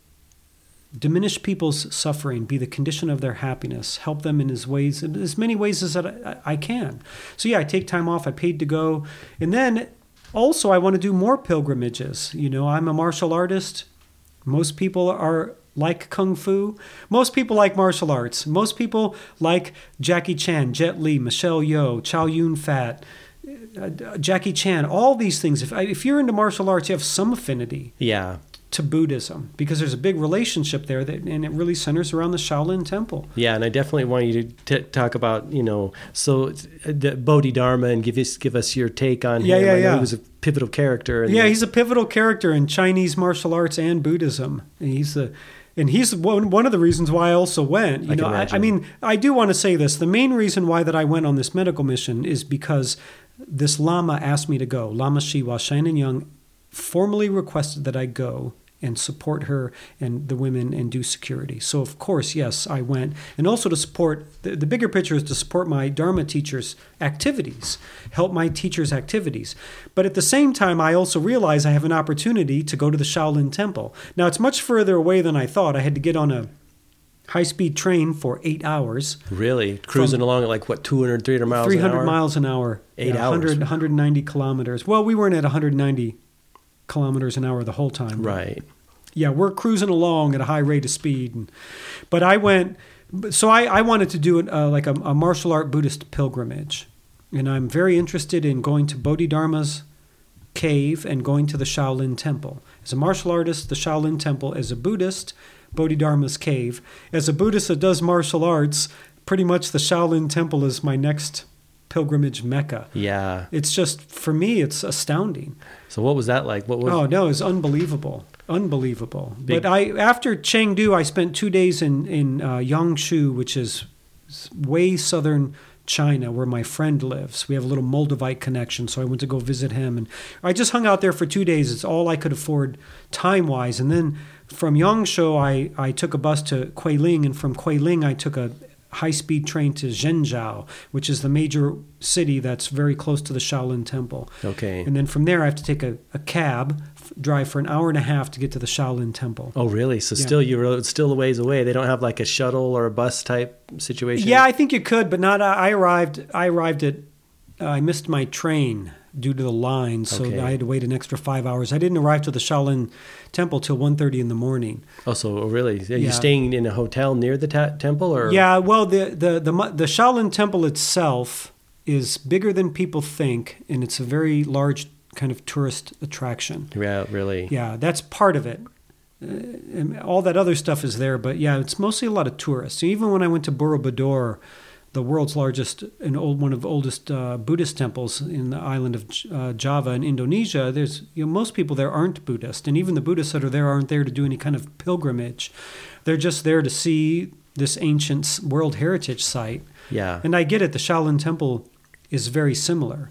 diminish people's suffering, be the condition of their happiness, help them in as ways, in as many ways as that I, I can. So yeah, I take time off. I paid to go. And then also I want to do more pilgrimages. You know, I'm a martial artist. Most people are like Kung Fu. Most people like martial arts. Most people like Jackie Chan, Jet Li, Michelle Yeoh, Chow Yun-fat, uh, Jackie Chan, all these things. If, if you're into martial arts, you have some affinity Yeah. to Buddhism because there's a big relationship there that, and it really centers around the Shaolin Temple. Yeah, and I definitely want you to t- talk about, you know, so uh, the Bodhidharma and give us give us your take on Yeah, him. yeah, I know yeah. he was a pivotal character. in Yeah, the- he's a pivotal character in Chinese martial arts and Buddhism. And he's the, and he's one one of the reasons why I also went. You I know, can I, I imagine. mean, I do want to say this. The main reason why that I went on this medical mission is because this Lama asked me to go. Lama Shiwa Shannon Young formally requested that I go and support her and the women and do security. So of course, yes, I went. And also to support, the, the bigger picture is to support my Dharma teachers' activities, help my teachers' activities. But at the same time, I also realize I have an opportunity to go to the Shaolin Temple. Now, it's much further away than I thought. I had to get on a high-speed train for eight hours. Really? Cruising along at like, what, two hundred, three hundred miles three an hundred hour? miles an hour. Eight yeah, hours. one hundred, one hundred ninety kilometers. Well, we weren't at one hundred ninety kilometers an hour the whole time. Right. Yeah, we're cruising along at a high rate of speed. And, but I went, so I, I wanted to do it uh, like a, a martial art Buddhist pilgrimage. And I'm very interested in going to Bodhidharma's cave and going to the Shaolin Temple. As a martial artist, the Shaolin Temple. As a Buddhist, Bodhidharma's cave. As a Buddhist that does martial arts, pretty much the Shaolin Temple is my next pilgrimage mecca. Yeah. It's just, for me, it's astounding. So what was that like? What was? Oh no, it's unbelievable, unbelievable. Big- But I, after Chengdu, I spent two days in in uh, Yangshu, which is way southern China, where my friend lives. We have a little Moldavite connection, so I went to go visit him, and I just hung out there for two days. It's all I could afford time wise, and then from Yangshu, I I took a bus to Guilin, and from Guilin, I took a high-speed train to Zhengzhou, which is the major city that's very close to the Shaolin Temple. Okay. And then from there, I have to take a, a cab, f- drive for an hour and a half to get to the Shaolin Temple. Oh, really? So Yeah. still, you're still a ways away. They don't have like a shuttle or a bus type situation? Yeah, I think you could, but not. I arrived. I arrived at. Uh, I missed my train due to the line, so Okay. I had to wait an extra five hours. I didn't arrive to the Shaolin Temple till one thirty in the morning. Oh, so oh, really? Are you Yeah. staying in a hotel near the ta- temple, or? Yeah, well, the, the the mu- the Shaolin Temple itself is bigger than people think, and it's a very large kind of tourist attraction. Yeah, really. Yeah, that's part of it. Uh, and all that other stuff is there, but yeah, it's mostly a lot of tourists. Even when I went to Borobudur, the world's largest and old one of the oldest uh, Buddhist temples in the island of uh, Java in Indonesia, there's you know most people there aren't Buddhist, and even the Buddhists that are there aren't there to do any kind of pilgrimage. They're just there to see this ancient World Heritage site. Yeah. And I get it, the Shaolin Temple is very similar.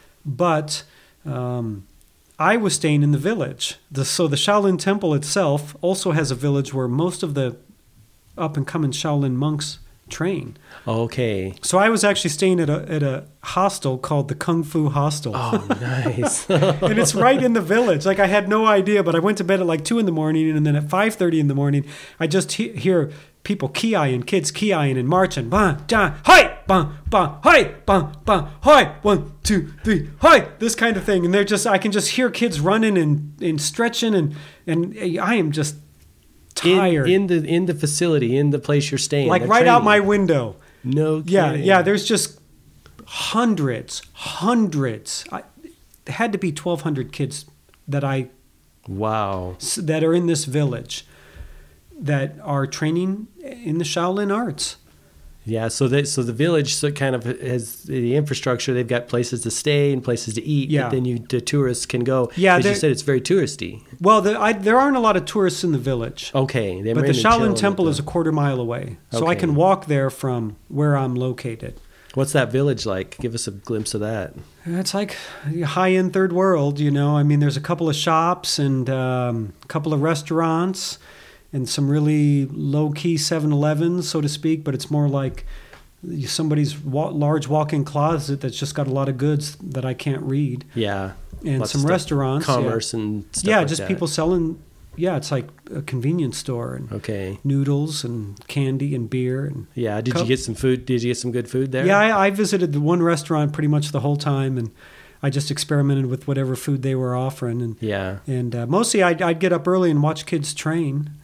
But um, I was staying in the village. The, so the Shaolin Temple itself also has a village where most of the up-and-coming Shaolin monks train. Okay. So I was actually staying at a, at a hostel called the Kung Fu Hostel. Oh, nice. And it's right in the village. Like I had no idea, but I went to bed at like two in the morning, and then at five thirty in the morning, I just he- hear people ki-eyeing, kids ki-eyeing and marching. Ba, ja, hi, ba, ba, hi, ba, ba, hi, one, two, three, hi, this kind of thing. And they're just, I can just hear kids running and, and stretching, and, and I am just tired. In, in the in the facility, in the place you're staying. like they're right out training. my window. No kidding. Yeah, yeah, there's just hundreds, hundreds. I, there had to be twelve hundred kids that I Wow. that are in this village that are training in the Shaolin arts. Yeah, so that so the village so kind of has the infrastructure. They've got places to stay and places to eat. Yeah. But then you the tourists can go. Yeah, as you they're- said, it's very touristy. Well, the, I, there aren't a lot of tourists in the village, Okay, they but the Shaolin Temple is a quarter mile away, so I Okay. can walk there from where I'm located. What's that village like? Give us a glimpse of that. It's like high-end third world, you know. I mean, there's a couple of shops and um, a couple of restaurants and some really low-key seven elevens, so to speak, but it's more like somebody's wa- large walk-in closet that's just got a lot of goods that I can't read. Yeah, And Lots of some stuff, restaurants. yeah. commerce and stuff. Yeah, like just that. people selling. Yeah, it's like a convenience store and Okay. noodles and candy and beer and Yeah. Did Co- you get some food? Did you get some good food there? yeah. I, I visited the one restaurant pretty much the whole time, and I just experimented with whatever food they were offering, and Yeah. and uh, mostly I'd, I'd get up early and watch kids train.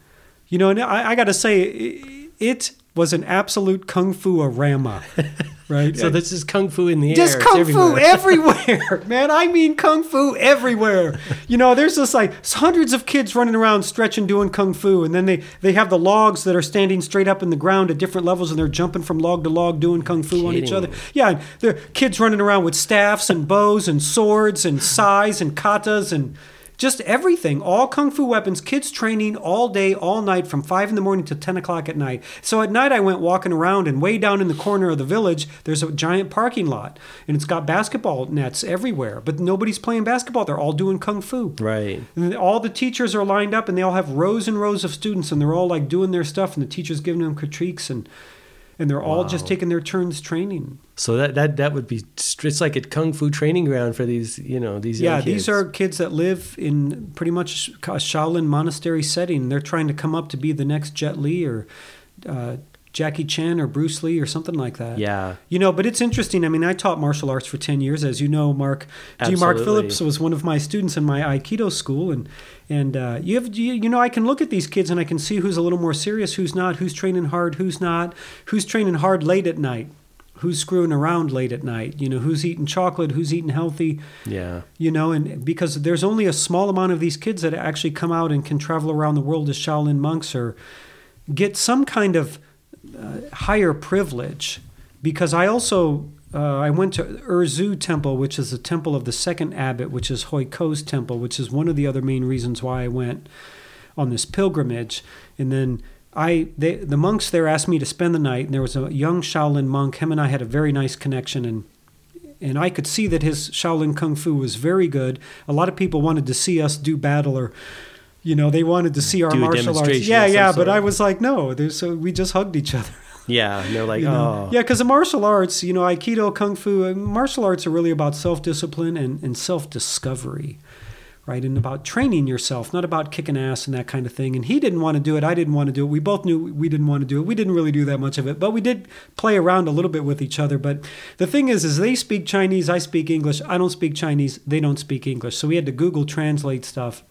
You know, and I, I got to say, it, it was an absolute kung fu-arama, right? So this is kung fu in the Just air. Just kung everywhere. fu everywhere, man. I mean kung fu everywhere. You know, there's just like hundreds of kids running around stretching, doing kung fu. And then they, they have the logs that are standing straight up in the ground at different levels, and they're jumping from log to log doing kung fu on each other. Yeah, and there are kids running around with staffs and bows and swords and sais and katas and just everything, all kung fu weapons, kids training all day, all night, from five in the morning to ten o'clock at night. So at night I went walking around, and way down in the corner of the village, there's a giant parking lot, and it's got basketball nets everywhere, but nobody's playing basketball. They're all doing kung fu. Right. And all the teachers are lined up, and they all have rows and rows of students, and they're all like doing their stuff, and the teacher's giving them critiques, and and they're all Wow. just taking their turns training. So that, that that would be, it's like a kung fu training ground for these, you know, these young Yeah, kids. these are kids that live in pretty much a Shaolin monastery setting. They're trying to come up to be the next Jet Li or uh, Jackie Chan or Bruce Lee or something like that. Yeah. You know, but it's interesting. I mean, I taught martial arts for ten years. As you know, Mark, G. Mark Absolutely. Phillips was one of my students in my Aikido school. And, and uh, you, have, you, you know, I can look at these kids and I can see who's a little more serious, who's not, who's training hard, who's not, who's training hard late at night, who's screwing around late at night, you know, who's eating chocolate, who's eating healthy. Yeah. You know, and because there's only a small amount of these kids that actually come out and can travel around the world as Shaolin monks or get some kind of uh, higher privilege. Because I also, uh, I went to Urzu Temple, which is the temple of the second abbot, which is Hoi Ko's temple, which is one of the other main reasons why I went on this pilgrimage. And then I, they, the monks there asked me to spend the night, and there was a young Shaolin monk. Him and I had a very nice connection, and and I could see that his Shaolin Kung Fu was very good. A lot of people wanted to see us do battle, or, you know, they wanted to see our Do a martial arts. demonstration Yeah, of some yeah, sort. but I was like, no, there's so we just hugged each other. Yeah. And they're like, You know? oh. Yeah, because the martial arts, you know, Aikido, Kung Fu, uh, martial arts are really about self-discipline and, and self-discovery. Right, and about training yourself, not about kicking ass and that kind of thing. And he didn't want to do it. I didn't want to do it. We both knew we didn't want to do it. We didn't really do that much of it, but we did play around a little bit with each other. But the thing is, is they speak Chinese, I speak English. I don't speak Chinese, they don't speak English. So we had to Google Translate stuff.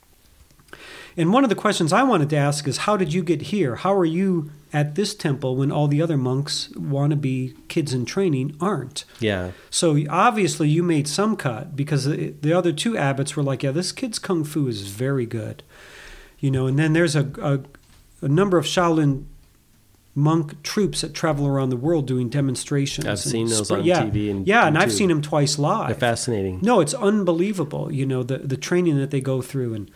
And one of the questions I wanted to ask is, how did you get here? How are you at this temple when all the other monks, wannabe kids in training, aren't? Yeah. So obviously you made some cut, because the, the other two abbots were like, yeah, this kid's kung fu is very good. You know, and then there's a, a, a number of Shaolin monk troops that travel around the world doing demonstrations. I've seen and those spr- on yeah, T V and Yeah, and I've YouTube. seen them twice live. They're fascinating. No, it's unbelievable, you know, the, the training that they go through. And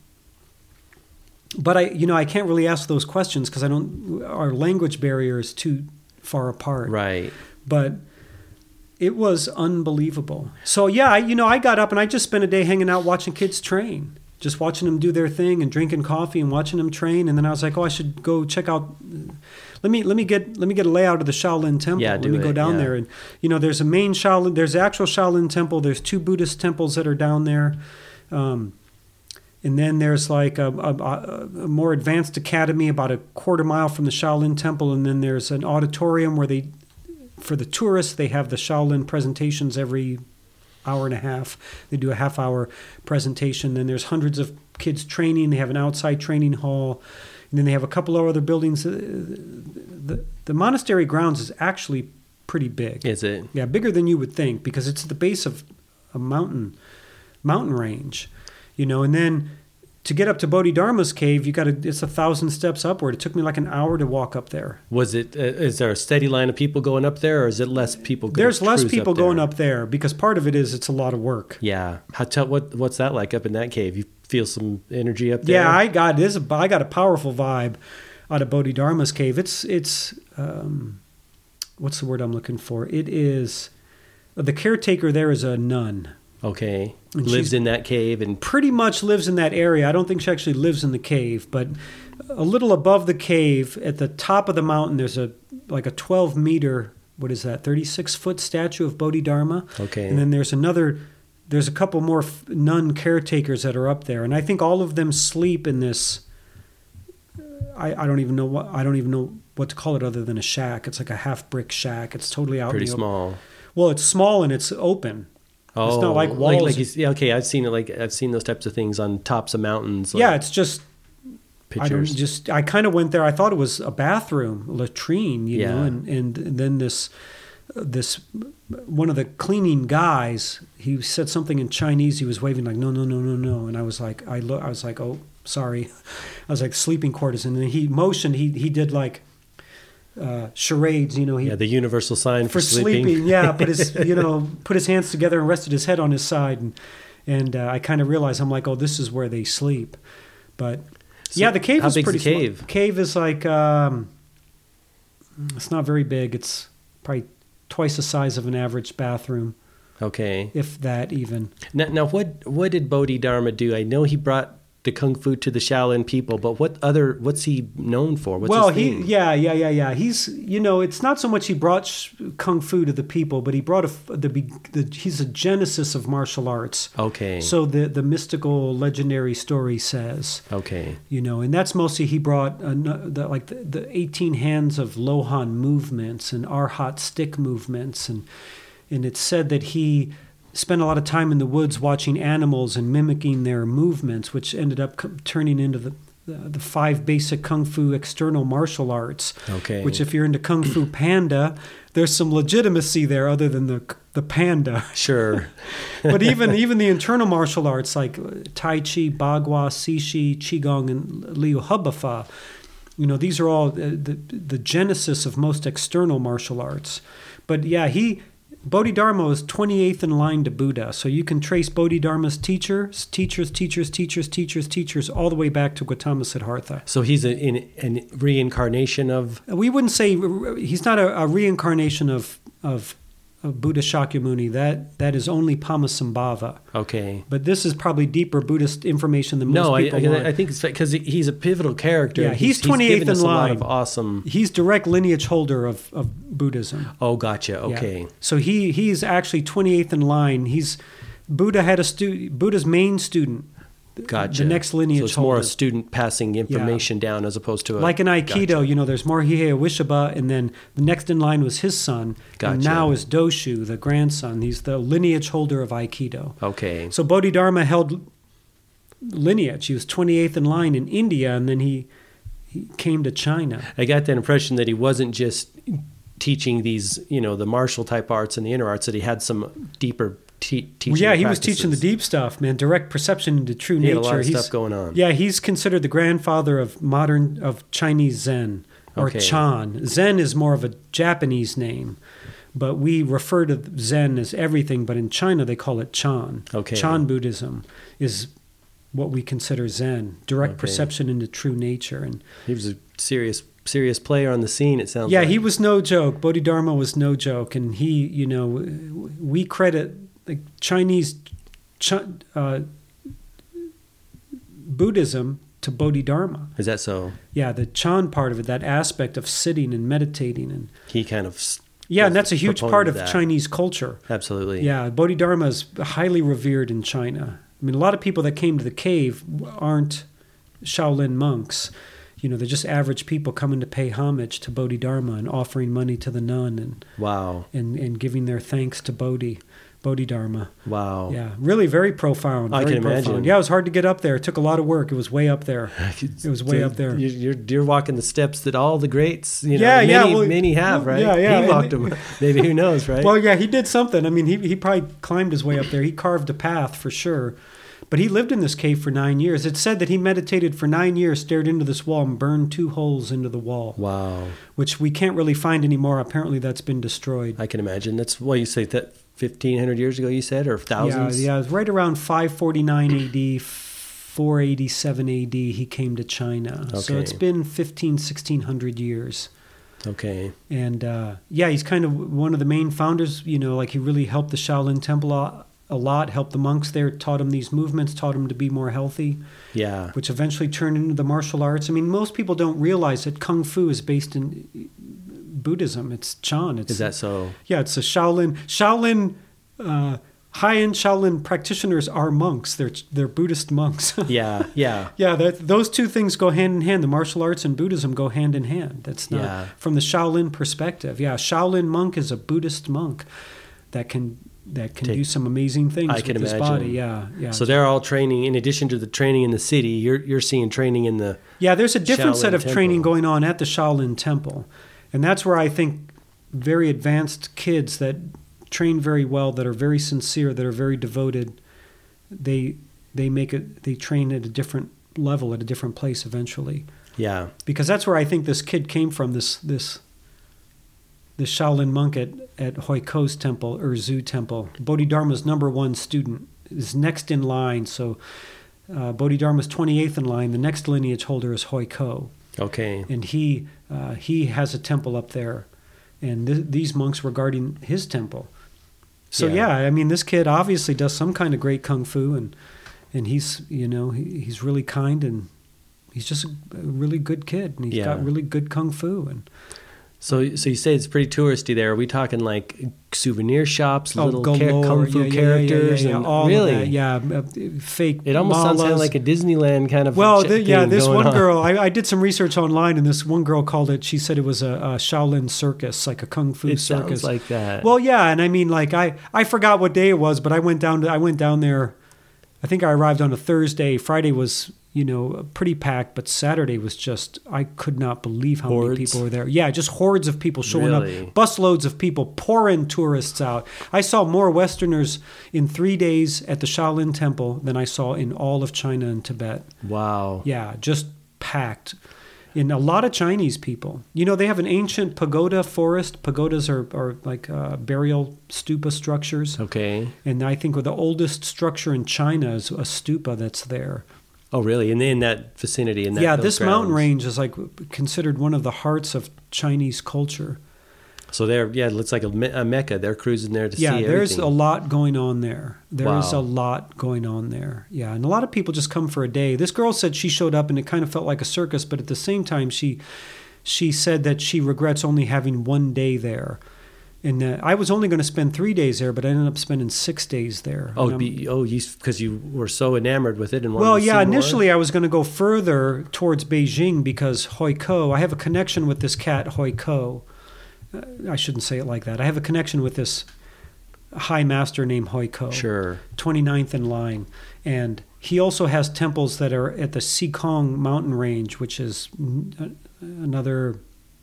But I, you know, I can't really ask those questions because I don't, our language barrier is too far apart. Right. But it was unbelievable. So yeah, I, you know, I got up and I just spent a day hanging out watching kids train, just watching them do their thing and drinking coffee and watching them train. And then I was like, oh, I should go check out. Let me let me get let me get a layout of the Shaolin Temple. Yeah, let do me go it, down yeah. there, and you know, there's a main Shaolin. There's the actual Shaolin Temple. There's two Buddhist temples that are down there. Um, And then there's like a, a, a more advanced academy about a quarter mile from the Shaolin Temple. And then there's an auditorium where they, for the tourists, they have the Shaolin presentations every hour and a half. They do a half hour presentation. Then there's hundreds of kids training. They have an outside training hall. And then they have a couple of other buildings. The, the monastery grounds is actually pretty big. Is it? Yeah, bigger than you would think, because it's at the base of a mountain mountain range. You know, and then to get up to Bodhidharma's cave, you got to, it's a thousand steps upward. It took me like an hour to walk up there. Was it, uh, is there a steady line of people going up there, or is it less people going There's less cruise people up there? going up there, because part of it is it's a lot of work. Yeah. How tell what what's that like up in that cave? You feel some energy up there? Yeah, I got, it is a, I got a powerful vibe out of Bodhidharma's cave. It's, it's um, what's the word I'm looking for? It is, the caretaker there is a nun. Okay. And Lives she's- in that cave and Pretty much lives in that area. I don't think she actually lives in the cave, but a little above the cave, at the top of the mountain, there's a like a twelve meter, what is that, thirty-six foot statue of Bodhidharma. Okay. And then there's another, there's a couple more f- nun caretakers that are up there, and I think all of them sleep in this. I, I don't even know what I don't even know what to call it other than a shack. It's like a half brick shack. It's totally out. pretty in the open. small. Well, it's small and it's open. Oh, It's not like Like, walls. like you, yeah, okay, I've seen it. Like I've seen those types of things on tops of mountains. Like Yeah, it's just I don't pictures. just. I kind of went there. I thought it was a bathroom, latrine, you Yeah. know, and, and and then this this one of the cleaning guys. He said something in Chinese. He was waving like no, no, no, no, no, and I was like, I look, I was like, oh, sorry. I was like sleeping quarters, and then he motioned. He he did like uh, charades, you know. He, Yeah, the universal sign for, for sleeping. Yeah, put his you know put his hands together and rested his head on his side, and and uh, I kind of realized I'm like, oh, this is where they sleep. But So yeah, the cave how is big's pretty the small. cave? Cave is like um, it's not very big. It's probably twice the size of an average bathroom, Okay. if that even. Now, now what what did Bodhidharma do? I know he brought the kung fu to the Shaolin people, but what other what's he known for? What's well, his he thing? yeah yeah yeah yeah. He's you know it's not so much he brought sh- kung fu to the people, but he brought a, f- the, be- the he's a genesis of martial arts. Okay. So the the mystical legendary story says. Okay. You know, and that's mostly he brought uh, no- the, like the, the eighteen hands of Lohan movements and Arhat stick movements, and and it's said that he spent a lot of time in the woods watching animals and mimicking their movements, which ended up co- turning into the, the the five basic kung fu external martial arts. Okay. Which, if you're into Kung Fu Panda, there's some legitimacy there, other than the the panda. Sure. But even even the internal martial arts like Tai Chi, Bagua, Sishi, Qigong, and Liu Hebafa, you know, these are all the, the the genesis of most external martial arts. But yeah, he Bodhidharma was twenty-eighth in line to Buddha, so you can trace Bodhidharma's teachers, teachers, teachers, teachers, teachers, teachers, all the way back to Gautama Siddhartha. So he's a, in, an reincarnation of. We wouldn't say he's not a, a reincarnation of of of Buddha Shakyamuni. That that is only Pamasambhava. Okay. But this is probably deeper Buddhist information than most No, I, people I, want. I think it's because he's a pivotal character. Yeah, he's twenty-eighth given us in a lot line. of awesome. He's direct lineage holder of, of Buddhism. Oh, gotcha. Yeah. Okay. So he he's actually twenty-eighth in line. He's Buddha had a stu- Buddha's main student. Gotcha. The next lineage So it's more holder. a student passing information down as opposed to a. Like in Aikido, Gotcha. you know, there's Morihei Ueshiba, and then the next in line was his son. Gotcha. And now is Doshu, the grandson. He's the lineage holder of Aikido. Okay. So Bodhidharma held lineage. He was twenty-eighth in line in India, and then he he came to China. I got that impression that he wasn't just teaching these, you know, the martial type arts and the inner arts, that he had some deeper te- teaching Well, yeah, he practices. was teaching the deep stuff, man. Direct perception into true He nature. had a lot of He's- stuff going on. Yeah, he's considered the grandfather of modern of Chinese Zen or Okay. Chan. Zen is more of a Japanese name, but we refer to Zen as everything. But in China, they call it Chan. Okay. Chan Buddhism is what we consider Zen, direct Okay. perception into true nature. And He was a serious, serious player on the scene. It sounds. yeah, like. he was no joke. Bodhidharma was no joke, and he, you know, we credit the Chinese Ch- uh, Buddhism to Bodhidharma. Is that so? Yeah, the Chan part of it, that aspect of sitting and meditating, and He kind of. s- yeah, was and that's a huge proponent part of that. Chinese culture. Absolutely. Yeah, Bodhidharma is highly revered in China. I mean, a lot of people that came to the cave aren't Shaolin monks. You know, they're just average people coming to pay homage to Bodhidharma and offering money to the nun and Wow. and, and giving their thanks to Bodhi, Bodhidharma. Wow. Yeah, really very profound. I very can profound. imagine. Yeah, it was hard to get up there. It took a lot of work. It was way up there. It was way So up there. You're, you're you're walking the steps that all the greats, you know, Yeah, many, yeah, well, many have, well, right? yeah, yeah, He and- walked them. Maybe who knows, right? Well, yeah, he did something. I mean, he he probably climbed his way up there. He carved a path for sure. But he lived in this cave for nine years. It's said that he meditated for nine years, stared into this wall, and burned two holes into the wall, Wow. which we can't really find anymore. Apparently, that's been destroyed. I can imagine. That's what you say that fifteen hundred years ago you said, or thousands? Yeah, yeah, it was right around five forty-nine A D, four eighty-seven A D, he came to China. So Okay. it's been fifteen, sixteen hundred years. Okay. And uh, yeah, he's kind of one of the main founders. You know, like he really helped the Shaolin Temple a, a lot, helped the monks there, taught them these movements, taught them to be more healthy, Yeah. which eventually turned into the martial arts. I mean, most people don't realize that Kung Fu is based in Buddhism. It's Chan. It's, Is that so? Yeah, it's a Shaolin. Shaolin, uh, high-end Shaolin practitioners are monks. They're they're Buddhist monks. Yeah. Yeah. Yeah, that, those two things go hand in hand. The martial arts and Buddhism go hand in hand. That's not, Yeah. from the Shaolin perspective. Yeah, Shaolin monk is a Buddhist monk that can that can Take- do some amazing things I with can his imagine. body. Yeah, yeah. So they're all training, in addition to the training in the city, you're you're seeing training in the... Yeah, there's a different set Shaolin of training Temple. going on at the Shaolin Temple. And that's where I think very advanced kids that train very well, that are very sincere, that are very devoted, they they make it they train at a different level, at a different place eventually. Yeah. Because that's where I think this kid came from, this this this Shaolin monk at, at Hoi Ko's temple, or Zhu temple. Bodhidharma's number one student is next in line. So uh, Bodhidharma's twenty-eighth in line. The next lineage holder is Hoi Ko. Okay. And he uh, he has a temple up there. And th- these monks were guarding his temple. So, Yeah. yeah. I mean, this kid obviously does some kind of great kung fu. And, and he's, you know, he, he's really kind, and he's just a, a really good kid. And he's Yeah. got really good kung fu. And So, so you say it's pretty touristy there. Are we talking like souvenir shops, Oh, little galore. char- kung fu Yeah, yeah, yeah, characters, yeah, yeah, yeah. and all really, of that. Yeah, uh, fake. it almost sounds kind of malas. like a Disneyland kind of. Well, ch- the, yeah, thing this going one on. girl, I, I did some research online, and this one girl called it. She said it was a, a Shaolin circus, like a kung fu It circus. sounds like that. Well, yeah, and I mean, like I, I forgot what day it was, but I went down to, I went down there. I think I arrived on a Thursday. Friday was, you know, pretty packed, but Saturday was just, I could not believe how Hordes? many people were there. Yeah, just hordes of people showing Really? up, busloads of people pouring tourists out. I saw more Westerners in three days at the Shaolin Temple than I saw in all of China and Tibet. wow. Yeah, just packed. And a lot of Chinese people. You know, they have an ancient pagoda forest. Pagodas are, are like uh, burial stupa structures. Okay. And I think the oldest structure in China is a stupa that's there. Oh, really? And in that vicinity, in that Yeah, those this mountain grounds. range is like considered one of the hearts of Chinese culture. So there, yeah, it looks like a, me- a mecca. They're cruising there to Yeah, see there's everything. a lot going on there. There is Wow. a lot going on there. Yeah, and a lot of people just come for a day. This girl said she showed up and it kind of felt like a circus, but at the same time, she she said that she regrets only having one day there. And uh, I was only going to spend three days there, but I ended up spending six days there. Oh, And I'm- be, oh, you because you were so enamored with it and wanted well, to yeah. see more? Initially, I was going to go further towards Beijing because Hoi Ko. I have a connection with this cat Hoi Ko. Uh, I shouldn't say it like that. I have a connection with this high master named Hoi Ko. Sure. twenty-ninth in line, and he also has temples that are at the Sikong mountain range, which is n- another.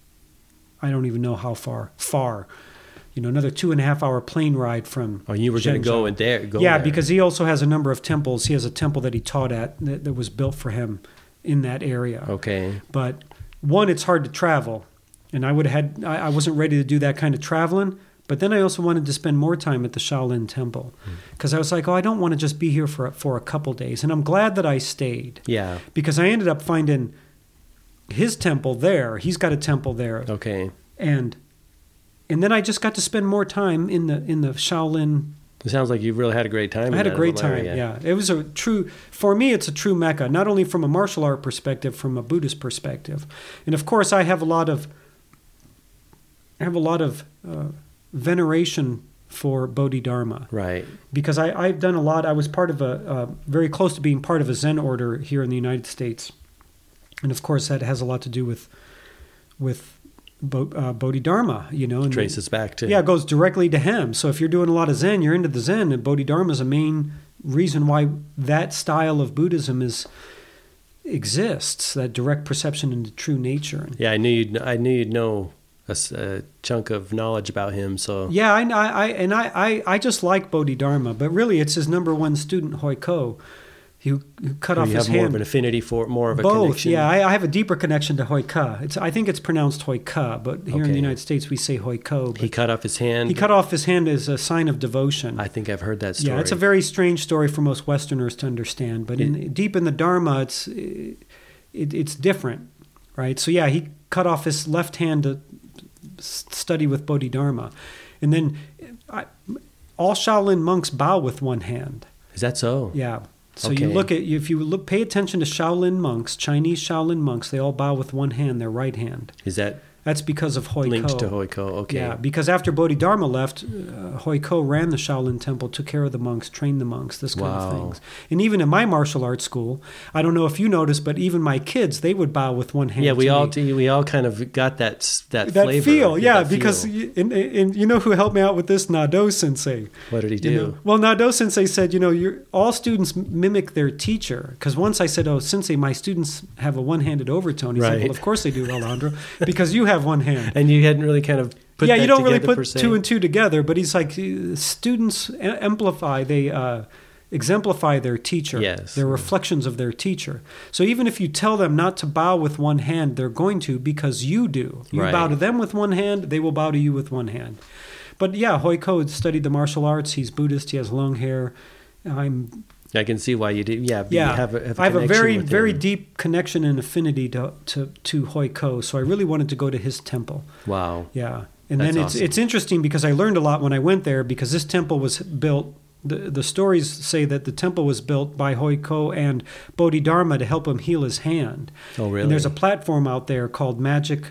I don't even know how far. Far. You know, another two and a half hour plane ride from. Oh, you were going to go in there. Go yeah, there. because he also has a number of temples. He has a temple that he taught at that, that was built for him in that area. Okay. But one, it's hard to travel, and I would have had. I, I wasn't ready to do that kind of traveling. But then I also wanted to spend more time at the Shaolin Temple because I was like, oh, I don't want to just be here for for a couple days, and I'm glad that I stayed Yeah. because I ended up finding his temple there. He's got a temple there, Okay. and. And then I just got to spend more time in the in the Shaolin. It sounds like you really had a great time. I in had a that great little time. area. Yeah, it was a true. For me, it's a true mecca. Not only from a martial art perspective, from a Buddhist perspective, and of course, I have a lot of. I have a lot of uh, veneration for Bodhidharma Right. because I, I've done a lot. I was part of a uh, very close to being part of a Zen order here in the United States, and of course, that has a lot to do with with. Bo, uh, Bodhidharma, you know, and Traces back to. yeah, it goes directly to him. So if you're doing a lot of Zen, you're into the Zen, and Bodhidharma is a main reason why that style of Buddhism is exists. That direct perception into true nature. Yeah, I knew you'd. I knew you'd know a, s- a chunk of knowledge about him. So. Yeah, I, I, I and I, I, I just like Bodhidharma, but really, it's his number one student, Hoi Ko, who, who cut Or off you his have more hand. of an affinity for more of a Both, connection. yeah. I, I have a deeper connection to Hoi Ka. It's, I think it's pronounced Hoi Ka, but here in Okay. the United States we say Hoi Ko. He cut off his hand. He cut off his hand as a sign of devotion. I think I've heard that story. Yeah, it's a very strange story for most Westerners to understand, but in, deep in the Dharma, it's it, it's different, right? So yeah, he cut off his left hand to s- study with Bodhidharma, and then I, all Shaolin monks bow with one hand. Is that so? Yeah. So you Okay. look at if you look, pay attention to Shaolin monks, Chinese Shaolin monks. They all bow with one hand, their right hand. Is that That's because of Hoi Linked Ko. to Hoi Ko, okay. Yeah, because after Bodhidharma left, uh, Hoi Ko ran the Shaolin Temple, took care of the monks, trained the monks, this kind Wow. of things. And even in my martial arts school, I don't know if you noticed, but even my kids, they would bow with one hand. Yeah, we to all me. we all kind of got that s- that, that flavor. feel, yeah, that because feel. y- and, and you know who helped me out with this? Nado Sensei. What did he do? You know, well, Nado Sensei said, you know, you're, all students mimic their teacher. Because once I said, oh, Sensei, my students have a one-handed overtone. He said, Right. well, of course they do, Alejandro, because you have one hand. And you hadn't really kind of put yeah, that you don't really together, put per se. two and two together, but he's like, uh, students e- amplify, they uh, exemplify their teacher. Yes. They're reflections of their teacher. So even if you tell them not to bow with one hand, they're going to because you do. You Right. bow to them with one hand, they will bow to you with one hand. But yeah, Hoi Ko studied the martial arts. He's Buddhist. He has long hair. I'm I can see why you do. Yeah, yeah. You have a, have a I have a connection very with very him. deep connection and affinity to, to to Hoi Ko. So I really wanted to go to his temple. Wow. Yeah, and That's then it's awesome. it's interesting because I learned a lot when I went there because this temple was built. The, the stories say that the temple was built by Hoi Ko and Bodhidharma to help him heal his hand. Oh, really? And there's a platform out there called Magic,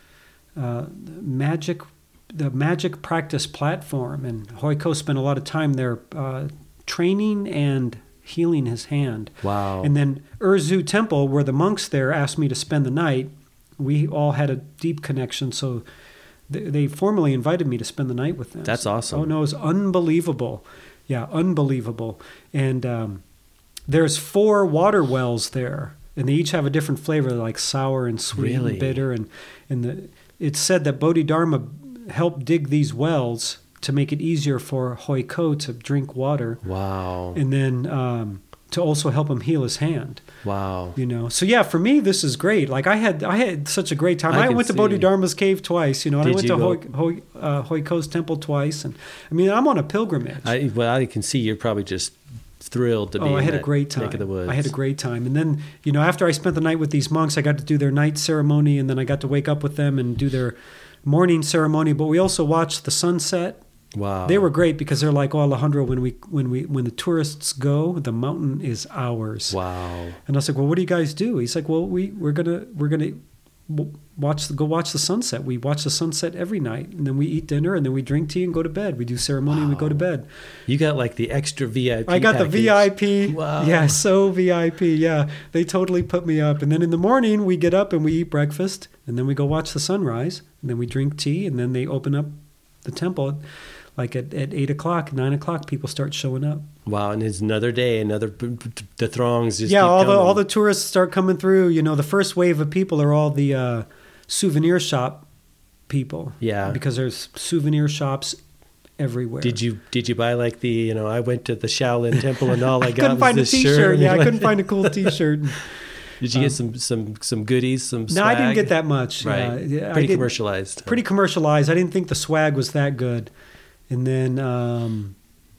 uh, Magic, the Magic Practice Platform, and Hoi Ko spent a lot of time there uh, training and healing his hand. Wow. And then Urzu Temple, where the monks there asked me to spend the night, we all had a deep connection, so they, they formally invited me to spend the night with them. That's So- awesome. Oh no, it was unbelievable. Yeah, unbelievable. And um, there's four water wells there, and they each have a different flavor, like sour and sweet Really? and bitter. And and the, it's said that Bodhidharma helped dig these wells to make it easier for Hoi Ko to drink water, Wow. and then um, to also help him heal his hand. Wow. You know, so yeah, for me this is great. Like I had, I had such a great time. I I, can went to see. Bodhidharma's cave twice. You know, and I Did went to you Hoi, Hoi, uh, Hoi Ko's temple twice, and I mean, I'm on a pilgrimage. I, well, I can see you're probably just thrilled to be oh, I in had a that great time. neck of the woods. I had a great time, and then you know, after I spent the night with these monks, I got to do their night ceremony, and then I got to wake up with them and do their morning ceremony. But we also watched the sunset. Wow. They were great because they're like, "Oh, Alejandro, when we when we when the tourists go, the mountain is ours." Wow. And I was like, "Well, what do you guys do?" He's like, "Well, we we're gonna we're gonna w- watch the, go watch the sunset. We watch the sunset every night, and then we eat dinner, and then we drink tea and go to bed. We do ceremony and we go to bed." You got like the extra V I P I got package. the V I P. Wow. Yeah, so V I P. Yeah, they totally put me up. And then in the morning, we get up and we eat breakfast, and then we go watch the sunrise, and then we drink tea, and then they open up the temple. Like at, at eight o'clock, nine o'clock, people start showing up. Wow, and it's another day, another the throngs just yeah, keep all the coming. all the tourists start coming through. You know, the first wave of people are all the uh, souvenir shop people. Yeah. because there's souvenir shops everywhere. Did you did you buy like the you know I went to the Shaolin Temple and all I, I got couldn't was find a this T-shirt. shirt? Yeah, I couldn't find a cool T-shirt. Did you get some some some goodies? Some swag? No, I didn't get that much. Right, Yeah, I pretty didn't- commercialized. Pretty commercialized. I didn't think the swag was that good. And then um,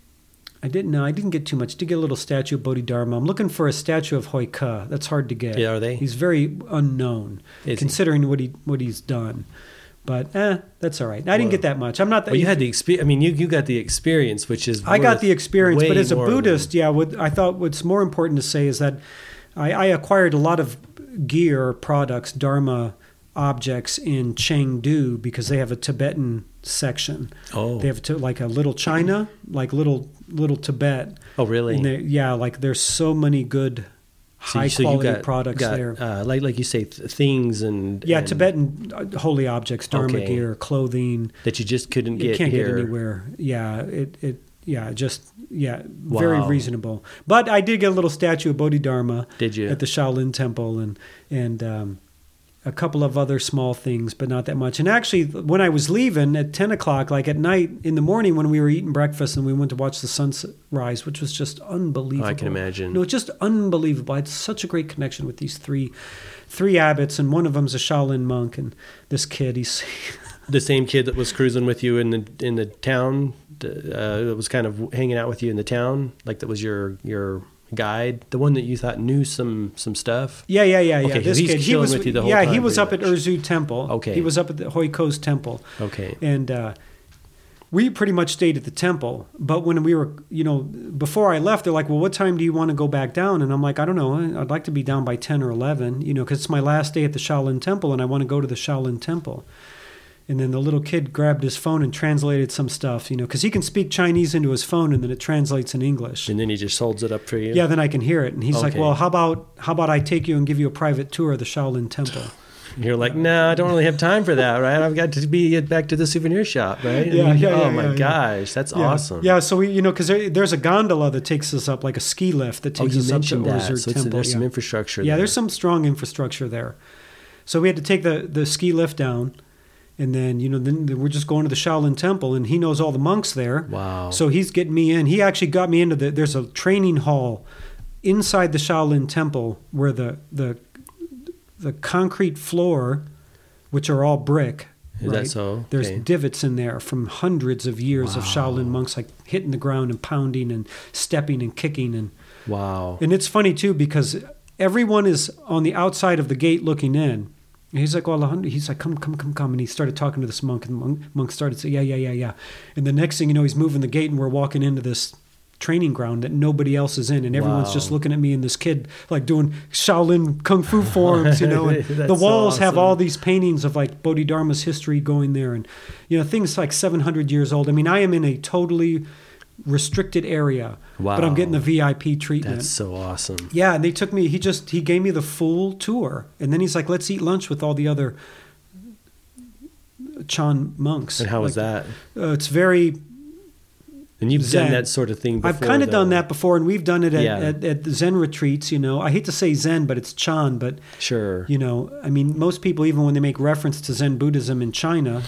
I didn't know. I didn't get too much. Did get a little statue of Bodhidharma. I'm looking for a statue of Hoi Ko. That's hard to get. Yeah, are they? He's very unknown, Is he? considering what he what he's done. But eh, that's all right. I didn't Well- get that much. I'm not that. Well, you had the experience. I mean, you you got the experience, which is I got worth the experience, way but as a more than- Buddhist, yeah, what I thought what's more important to say is that I, I acquired a lot of gear, products, Dharma objects in Chengdu because they have a Tibetan section. Oh, They have to, like a little China, like little little Tibet. oh, really? And they, yeah, like there's so many good So- high so you quality got- products got, there. uh, like like you say, th- things and Yeah, and Tibetan uh, holy objects, Dharma Okay. gear, clothing. that you just couldn't You get can't here. get anywhere. Yeah, it it yeah, just yeah, very Wow. reasonable. But I did get a little statue of Bodhidharma Did you? at the Shaolin Temple and and um, a couple of other small things, but not that much. And actually, when I was leaving at ten o'clock, like at night in the morning when we were eating breakfast and we went to watch the sunset rise, which was just unbelievable. I can imagine. No, it's just unbelievable. I had such a great connection with these three three abbots, and one of them's a Shaolin monk, and this kid, he's The same kid that was cruising with you in the in the town, uh, that was kind of hanging out with you in the town, like that was your your guide, the one that you thought knew some some stuff. Yeah, yeah, yeah, yeah. Okay, so this he's kid, he chilling was with you the whole yeah, he time, was pretty up at much. Urzu Temple. Okay. he was up at the Hoi Ko's temple, Okay. and uh, we pretty much stayed at the temple. But when we were, you know, before I left, they're like, well, what time do you want to go back down? And I'm like, I don't know. I'd like to be down by ten or eleven, you know, because it's my last day at the Shaolin Temple and I want to go to the Shaolin Temple. And then the little kid grabbed his phone and translated some stuff, you know, because he can speak Chinese into his phone and then it translates in English. And then he just holds it up for you? Yeah, then I can hear it. And he's Okay. like, well, how about how about I take you and give you a private tour of the Shaolin Temple? You're like, no, I don't really have time for that, right? I've got to be get back to the souvenir shop, right? Yeah, And, yeah, Oh yeah, my yeah, yeah. gosh, that's Yeah. awesome. Yeah, so we, you know, because there, there's a gondola that takes us up, like a ski lift that Oh, takes you us up to mentioned that. Orzer So it's, Temple. there's yeah. some infrastructure Yeah, there. there's some strong infrastructure there. So we had to take the, the ski lift down, and then, you know, then we're just going to the Shaolin Temple, and he knows all the monks there. Wow. So he's getting me in. He actually got me into the, there's a training hall inside the Shaolin Temple where the the the concrete floor, which are all brick. Is that so? There's Okay. divots in there from hundreds of years of Shaolin monks, like hitting the ground and pounding and stepping and kicking. And, Wow. and it's funny, too, because everyone is on the outside of the gate looking in. And he's like, well, Alejandro, he's like, come, come, come, come. And he started talking to this monk, and the monk, monk started saying, yeah, yeah, yeah, yeah. And the next thing you know, he's moving the gate, and we're walking into this training ground that nobody else is in, and everyone's Wow. just looking at me and this kid like doing Shaolin kung fu forms, you know. And That's the walls so have awesome. all these paintings of like Bodhidharma's history going there, and you know, things like seven hundred years old. I mean, I am in a totally restricted area, Wow. but I'm getting the V I P treatment. That's so awesome. Yeah, and they took me. He just he gave me the full tour, and then he's like, "Let's eat lunch with all the other Chan monks." And how was Like, that? Uh, it's very. And you've Zen. done that sort of thing before. I've kind of done though. that before, and we've done it at, Yeah. at, at the Zen retreats. You know, I hate to say Zen, but it's Chan. But Sure. you know, I mean, most people, even when they make reference to Zen Buddhism in China,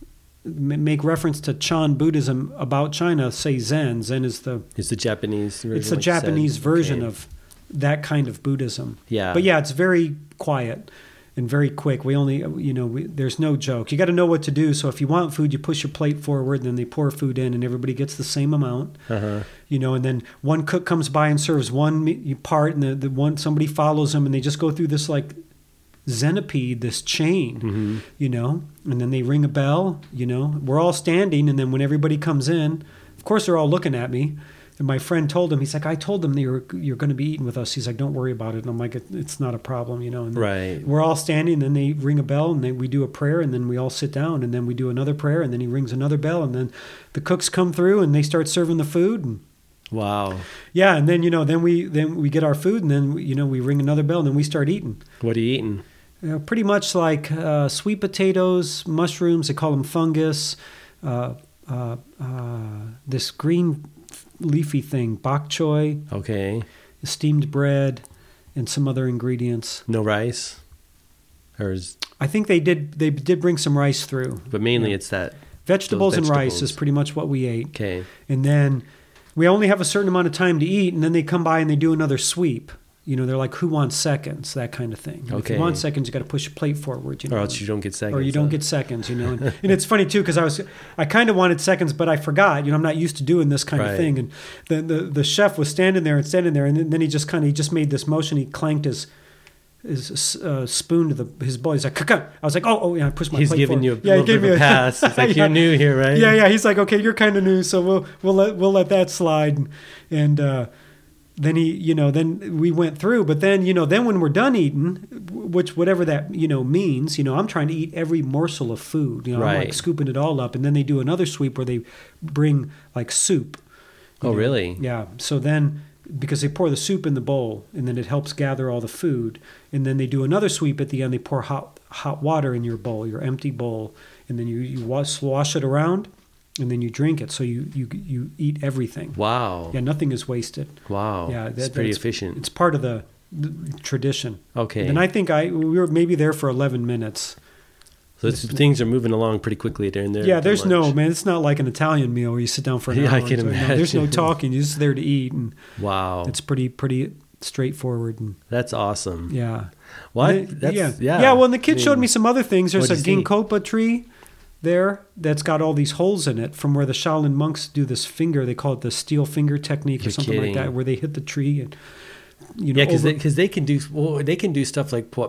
m- make reference to Chan Buddhism about China, say Zen. Zen is the It's the Japanese version. it's the like you said. Japanese version Okay. of that kind of Buddhism. Yeah. But yeah, it's very quiet and very quick. We only, you know, we, there's no joke. You got to know what to do. So if you want food, you push your plate forward, and then they pour food in, and everybody gets the same amount. Uh-huh. You know, and then one cook comes by and serves one me- part, and the, the one somebody follows them, and they just go through this like centipede, this chain. Mm-hmm. You know, and then they ring a bell. You know, we're all standing, and then when everybody comes in, of course they're all looking at me. And my friend told him, he's like, I told them that you're you're going to be eating with us. He's like, don't worry about it. And I'm like, it, it's not a problem, you know. And Right. we're all standing, and then they ring a bell, and then we do a prayer, and then we all sit down, and then we do another prayer, and then he rings another bell, and then the cooks come through, and they start serving the food. And Wow. yeah, and then you know, then we then we get our food, and then you know we ring another bell, and then we start eating. What are you eating? You know, pretty much like uh, sweet potatoes, mushrooms. They call them fungus. Uh, uh, uh, this green leafy thing, bok choy, Okay. steamed bread, and some other ingredients. No rice? Or is, I think they did they did bring some rice through. but mainly Yeah. it's that. Vegetables, those and rice vegetables. is pretty much what we ate. Okay. And then we only have a certain amount of time to eat, and then they come by and they do another sweep. You know, they're like, who wants seconds? That kind of thing. If Okay. you want seconds, you got to push your plate forward. You know, Or else you don't get seconds. or you don't huh? get seconds, you know. And, and it's funny too, because I was, I kind of wanted seconds, but I forgot. You know, I'm not used to doing this kind Right. of thing. And the, the the chef was standing there and standing there, and then, then he just kind of he just made this motion. He clanked his his uh, spoon to the his bowl. He's like, "Kaka." I was like, "Oh, oh, yeah." I pushed my He's plate giving forward. you a yeah, he little gave bit of me a pass. It's like, Yeah. you're new here, right? Yeah, yeah. He's like, okay, you're kind of new, so we'll we'll let we'll let that slide. And, and uh, then he, you know, then we went through. But then, you know, then when we're done eating, which whatever that you know means, you know, I'm trying to eat every morsel of food. You know, I'm like Right. scooping it all up. And then they do another sweep where they bring like soup. you Oh, know. really? Yeah. So then. Because they pour the soup in the bowl, and then it helps gather all the food. And then they do another sweep at the end. They pour hot hot water in your bowl, your empty bowl, and then you you wash, wash it around, and then you drink it. So you you you eat everything. Wow. Yeah, nothing is wasted. Wow. Yeah, It's that- pretty that's- efficient. It's part of the, the tradition. Okay. And I think I we were maybe there for eleven minutes. So it's, things are moving along pretty quickly during there. Yeah, there's no man. It's not like an Italian meal where you sit down for an Yeah, hour. I can and so- no, there's no imagine. talking. You're just there to eat, and Wow. it's pretty pretty straightforward. And That's awesome. yeah. What? And it- That's, yeah. yeah. Yeah. Well, and the kid I showed mean, me some other things. There's a what'd you see? ginkgopa tree there that's got all these holes in it from where the Shaolin monks do this finger. They call it the steel finger technique or You're something kidding. like that, where they hit the tree and, you know, Yeah, because over- they, 'cause they can do well, they can do stuff like what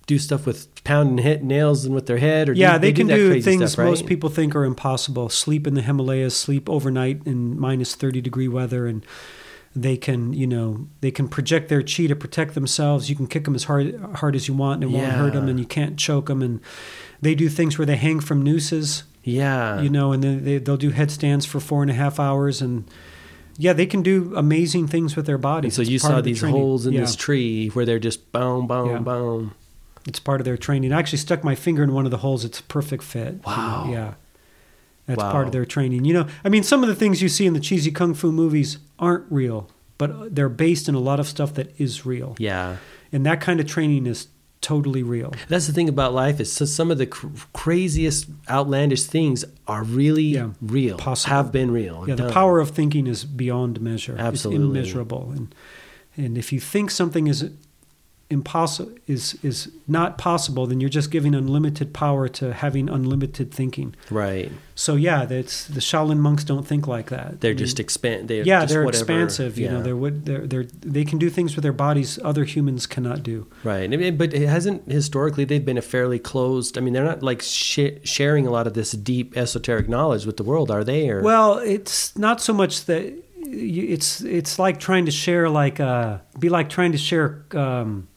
do stuff with pounding hit nails and with their head? Or yeah, do, they, they can do, that do crazy things stuff, right? most people think are impossible. Sleep in the Himalayas, sleep overnight in minus thirty degree weather, and they can, you know, they can project their chi to protect themselves. You can kick them as hard hard as you want, and it won't Yeah. hurt them, and you can't choke them. And they do things where they hang from nooses, Yeah. you know, and then they, they'll do headstands for four and a half hours, and yeah, they can do amazing things with their bodies. And so It's you part saw of the these training. holes in Yeah. this tree where they're just boom, boom, Yeah. boom. It's part of their training. I actually stuck my finger in one of the holes. It's a perfect fit. you know, Wow. Yeah. That's Wow. part of their training. You know, I mean, some of the things you see in the cheesy kung fu movies aren't real, but they're based in a lot of stuff that is real. Yeah. And that kind of training is totally real. That's the thing about life is so some of the cr- craziest, outlandish things are really Yeah. real, Possible. have been real. Yeah, the done. power of thinking is beyond measure. Absolutely. It's immeasurable. And and if you think something is impossible is is not possible, then you're just giving unlimited power to having unlimited thinking. Right. So yeah, that's the Shaolin monks don't think like that. They're I mean, just expand. They're yeah, just they're whatever. expansive. You Yeah. know, they're what they're they're they can do things with their bodies other humans cannot do. Right. I mean, but it hasn't historically they've been a fairly closed. I mean, they're not like sh- sharing a lot of this deep esoteric knowledge with the world, are they? Or Well, it's not so much that you, it's it's like trying to share like uh be like trying to share um,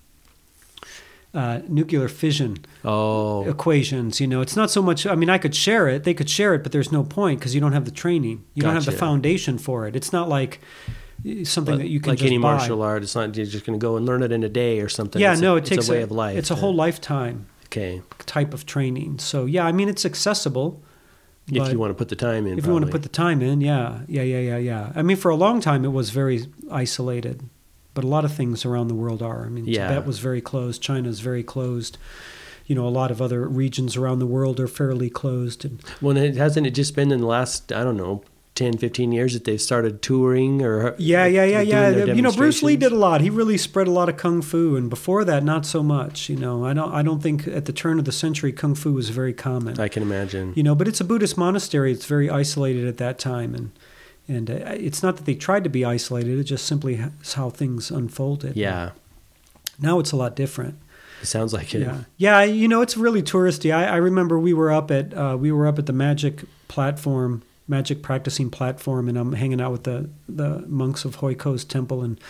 uh, nuclear fission oh, equations. You know, it's not so much. I mean, I could share it. They could share it, but there's no point because you don't have the training. You don't have the Gotcha. foundation for it. It's not like something but that you can like just any buy. martial art, it's not you're just going to go and learn it in a day or something. Yeah, it's no, a, it takes it's a way of life. It's a whole lifetime Okay, type of training. So yeah, I mean, it's accessible. if but you want to put the time in. if you want to probably. put the time in, yeah, yeah, yeah, yeah, yeah. I mean, for a long time, it was very isolated, but a lot of things around the world are. I mean, Yeah. Tibet was very closed. China's very closed. You know, a lot of other regions around the world are fairly closed. And Well, it hasn't it just been in the last, I don't know, ten, fifteen years that they've started touring or yeah, yeah, yeah, doing yeah. their You know, Bruce Lee did demonstrations? a lot. He really spread a lot of kung fu, and before that, not so much. You know, I don't, I don't think at the turn of the century, kung fu was very common. I can imagine. You know, but it's a Buddhist monastery. It's very isolated at that time, and and uh, it's not that they tried to be isolated. It just simply is how things unfolded. Yeah, Now it's a lot different. it sounds like it. Yeah, yeah. You know, it's really touristy. I, I remember we were up at uh, we were up at the magic platform, magic practicing platform, and I'm hanging out with the the monks of Hoi Ko's temple, and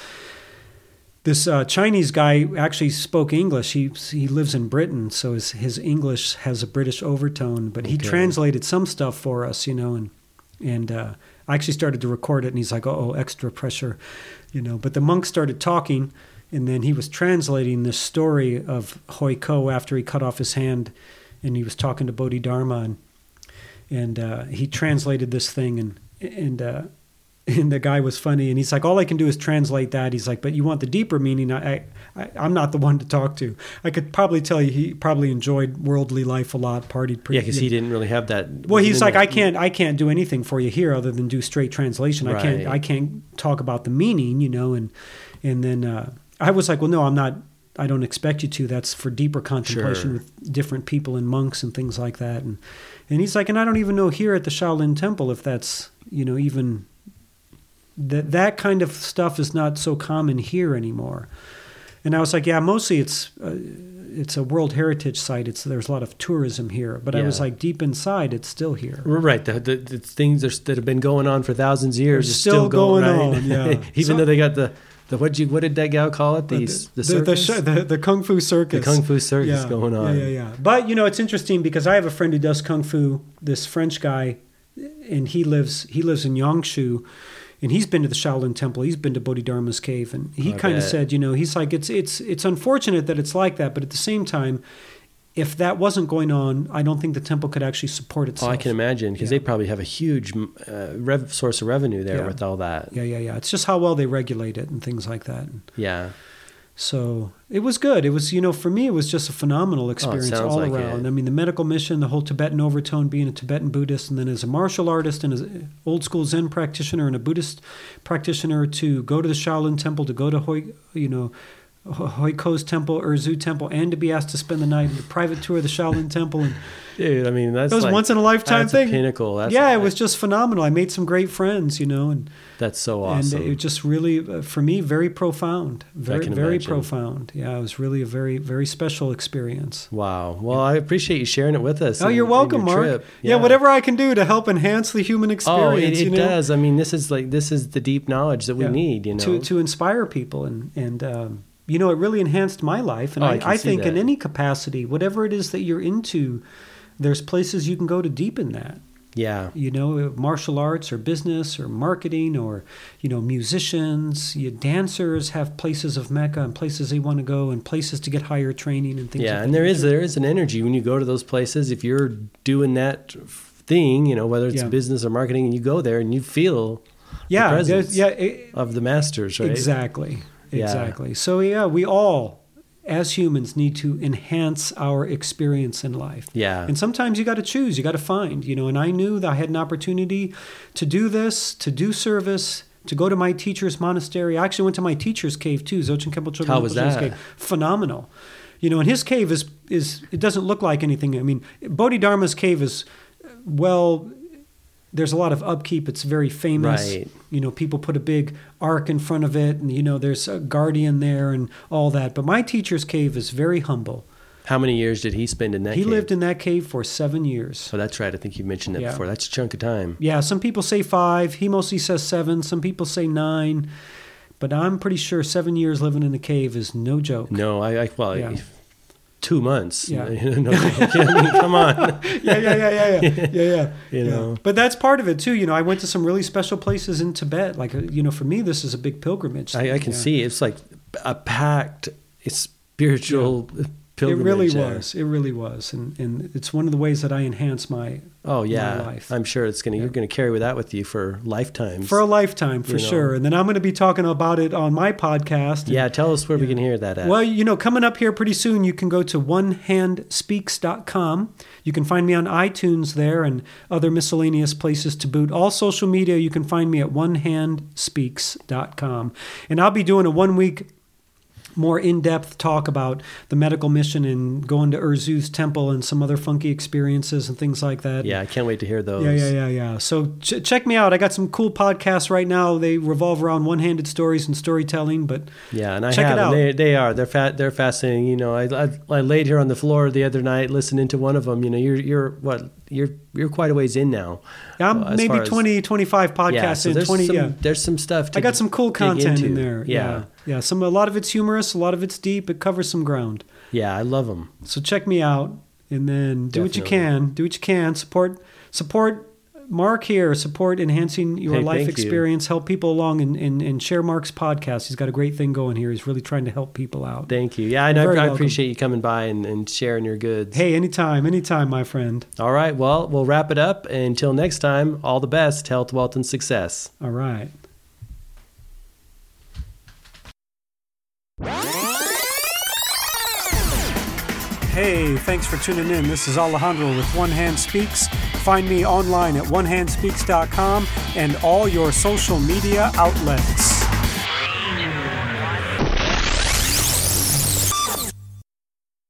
this uh, Chinese guy actually spoke English. He he lives in Britain, so his his English has a British overtone. But he Okay. translated some stuff for us, you know, and and uh, I actually started to record it, and he's like, "Oh, extra pressure," you know. But the monk started talking, and then he was translating this story of Hoi Ko after he cut off his hand, and he was talking to Bodhidharma, and and uh, he translated this thing, and and. Uh, And the guy was funny, and he's like, "All I can do is translate that." He's like, "But you want the deeper meaning? I, I, I'm not the one to talk to." I could probably tell you he probably enjoyed worldly life a lot, partied pretty. Yeah, because he didn't really have that. Well, he's wasn't like, in "I that- can't, I can't do anything for you here other than do straight translation. I can't, Right. I can't talk about the meaning, you know." And and then uh, I was like, "Well, no, I'm not. I don't expect you to. That's for deeper contemplation Sure. with different people and monks and things like that." And and he's like, "And I don't even know here at the Shaolin Temple if that's, you know, even." That that kind of stuff is not so common here anymore, and I was like, yeah, mostly it's uh, it's a World Heritage site. It's there's a lot of tourism here, but I was Yeah. like, deep inside, it's still here. Right, the, the, the things are, that have been going on for thousands of years They're are still still, going, going right? on, yeah. Even So- though they got the, the what you what did that gal call it? These the, the, circus? sh- the the kung fu circus, The kung fu circus yeah, going on. Yeah, yeah, yeah. But you know, it's interesting because I have a friend who does kung fu. This French guy, and he lives he lives in Yangshu. And he's been to the Shaolin Temple. He's been to Bodhidharma's cave, and he I kind of bet. said, you know, he's like, it's it's it's unfortunate that it's like that, but at the same time, if that wasn't going on, I don't think the temple could actually support Oh, itself. I can imagine because Yeah. they probably have a huge uh, rev- source of revenue there Yeah. with all that. Yeah, yeah, yeah. It's just how well they regulate it and things like that. Yeah. So it was good. It was, you know, for me, it was just a phenomenal experience sounds all like around. it. I mean, the medical mission, the whole Tibetan overtone, being a Tibetan Buddhist, and then as a martial artist and as an old school Zen practitioner and a Buddhist practitioner, to go to the Shaolin Temple, to go to Hoi, you know, Huiko's temple, Urzu temple, and to be asked to spend the night in a private tour of the Shaolin temple. And dude, I mean, that's it was like, once in a lifetime that's thing. A pinnacle. That's yeah, a, it was just phenomenal. I made some great friends, you know, and that's so awesome. And it just really, uh, for me, very profound. Very, very imagine. profound. Yeah, it was really a very, very special experience. Wow. Well, I appreciate you sharing it with us. Oh, and, you're welcome, your Mark. Trip. Yeah. yeah, whatever I can do to help enhance the human experience. Oh, it, it you know? does. I mean, this is like this is the deep knowledge that we yeah. need. You know, to to inspire people and and. Um, You know, it really enhanced my life. And oh, I, I, I think that. in any capacity, whatever it is that you're into, there's places you can go to deepen that. Yeah. You know, martial arts or business or marketing or, you know, musicians, you dancers have places of Mecca and places they want to go and places to get higher training and things yeah, like and that. there is there is an energy when you go to those places. If you're doing that thing, you know, whether it's yeah. business or marketing, and you go there and you feel yeah, the presence yeah, it, of the masters, right? Exactly. Exactly. Yeah. So, yeah, we all, as humans, need to enhance our experience in life. Yeah. And sometimes you got to choose, you got to find, you know, and I knew that I had an opportunity to do this, to do service, to go to my teacher's monastery. I actually went to my teacher's cave too, Dzogchen Khenpo Chogyam How was Rinpoche's that? Cave. Phenomenal. You know, and his cave is, is, it doesn't look like anything. I mean, Bodhidharma's cave is, well, there's a lot of upkeep. It's very famous. Right. You know, people put a big ark in front of it, and, you know, there's a guardian there and all that. But my teacher's cave is very humble. How many years did he spend in that he cave? He lived in that cave for seven years. Oh, that's right. I think you mentioned that yeah. before. That's a chunk of time. Yeah, some people say five. He mostly says seven. Some people say nine. But I'm pretty sure seven years living in a cave is no joke. No, I, I well, Yeah. two months. Yeah. no, I mean, come on. yeah, yeah, yeah, yeah, yeah, yeah, yeah. You yeah. know. But that's part of it too. You know, I went to some really special places in Tibet. Like, you know, for me, this is a big pilgrimage. I, I can yeah. see it's like a packed spiritual Yeah. pilgrimage. It really there. was. It really was, and and it's one of the ways that I enhance my oh yeah. my life. I'm sure it's gonna Yeah. you're gonna carry that with you for lifetimes. For a lifetime, for You know. sure. And then I'm going to be talking about it on my podcast. And, yeah, tell us where we can hear that at. well, you know, coming up here pretty soon, you can go to one hand speaks dot com. You can find me on iTunes there and other miscellaneous places to boot. All social media, you can find me at one hand speaks dot com. And I'll be doing a one-week more in-depth talk about the medical mission and going to Urzu's temple and some other funky experiences and things like that. Yeah, I can't wait to hear those. Yeah, yeah, yeah, yeah. So ch- check me out. I got some cool podcasts right now. They revolve around one-handed stories and storytelling, but Yeah, and I check have. it out. And they, they are. They're fat. They're fascinating. You know, I, I I laid here on the floor the other night listening to one of them. You know, you're you're what you're you're quite a ways in now. I'm Well, as maybe far as- twenty, twenty-five podcasts Yeah, so in. there's twenty, some yeah. there's some stuff. To I got some cool dig content into. in there. Yeah. yeah, yeah. Some a lot of it's humorous, a lot of it's deep. It covers some ground. Yeah, I love them. So check me out, and then do what you Definitely. can. Do what you can. Support support Mark here. Support enhancing your Hey, life thank you. experience. Help people along, and, and and share Mark's podcast. He's got a great thing going here. He's really trying to help people out. Thank you. Yeah, I know. You're very I welcome. appreciate you coming by and, and sharing your goods. Hey, anytime, anytime, my friend. All right. Well, we'll wrap it up. Until next time, all the best. Health, wealth, and success. All right. Hey, thanks for tuning in. This is Alejandro with One Hand Speaks. Find me online at one hand speaks dot com and all your social media outlets.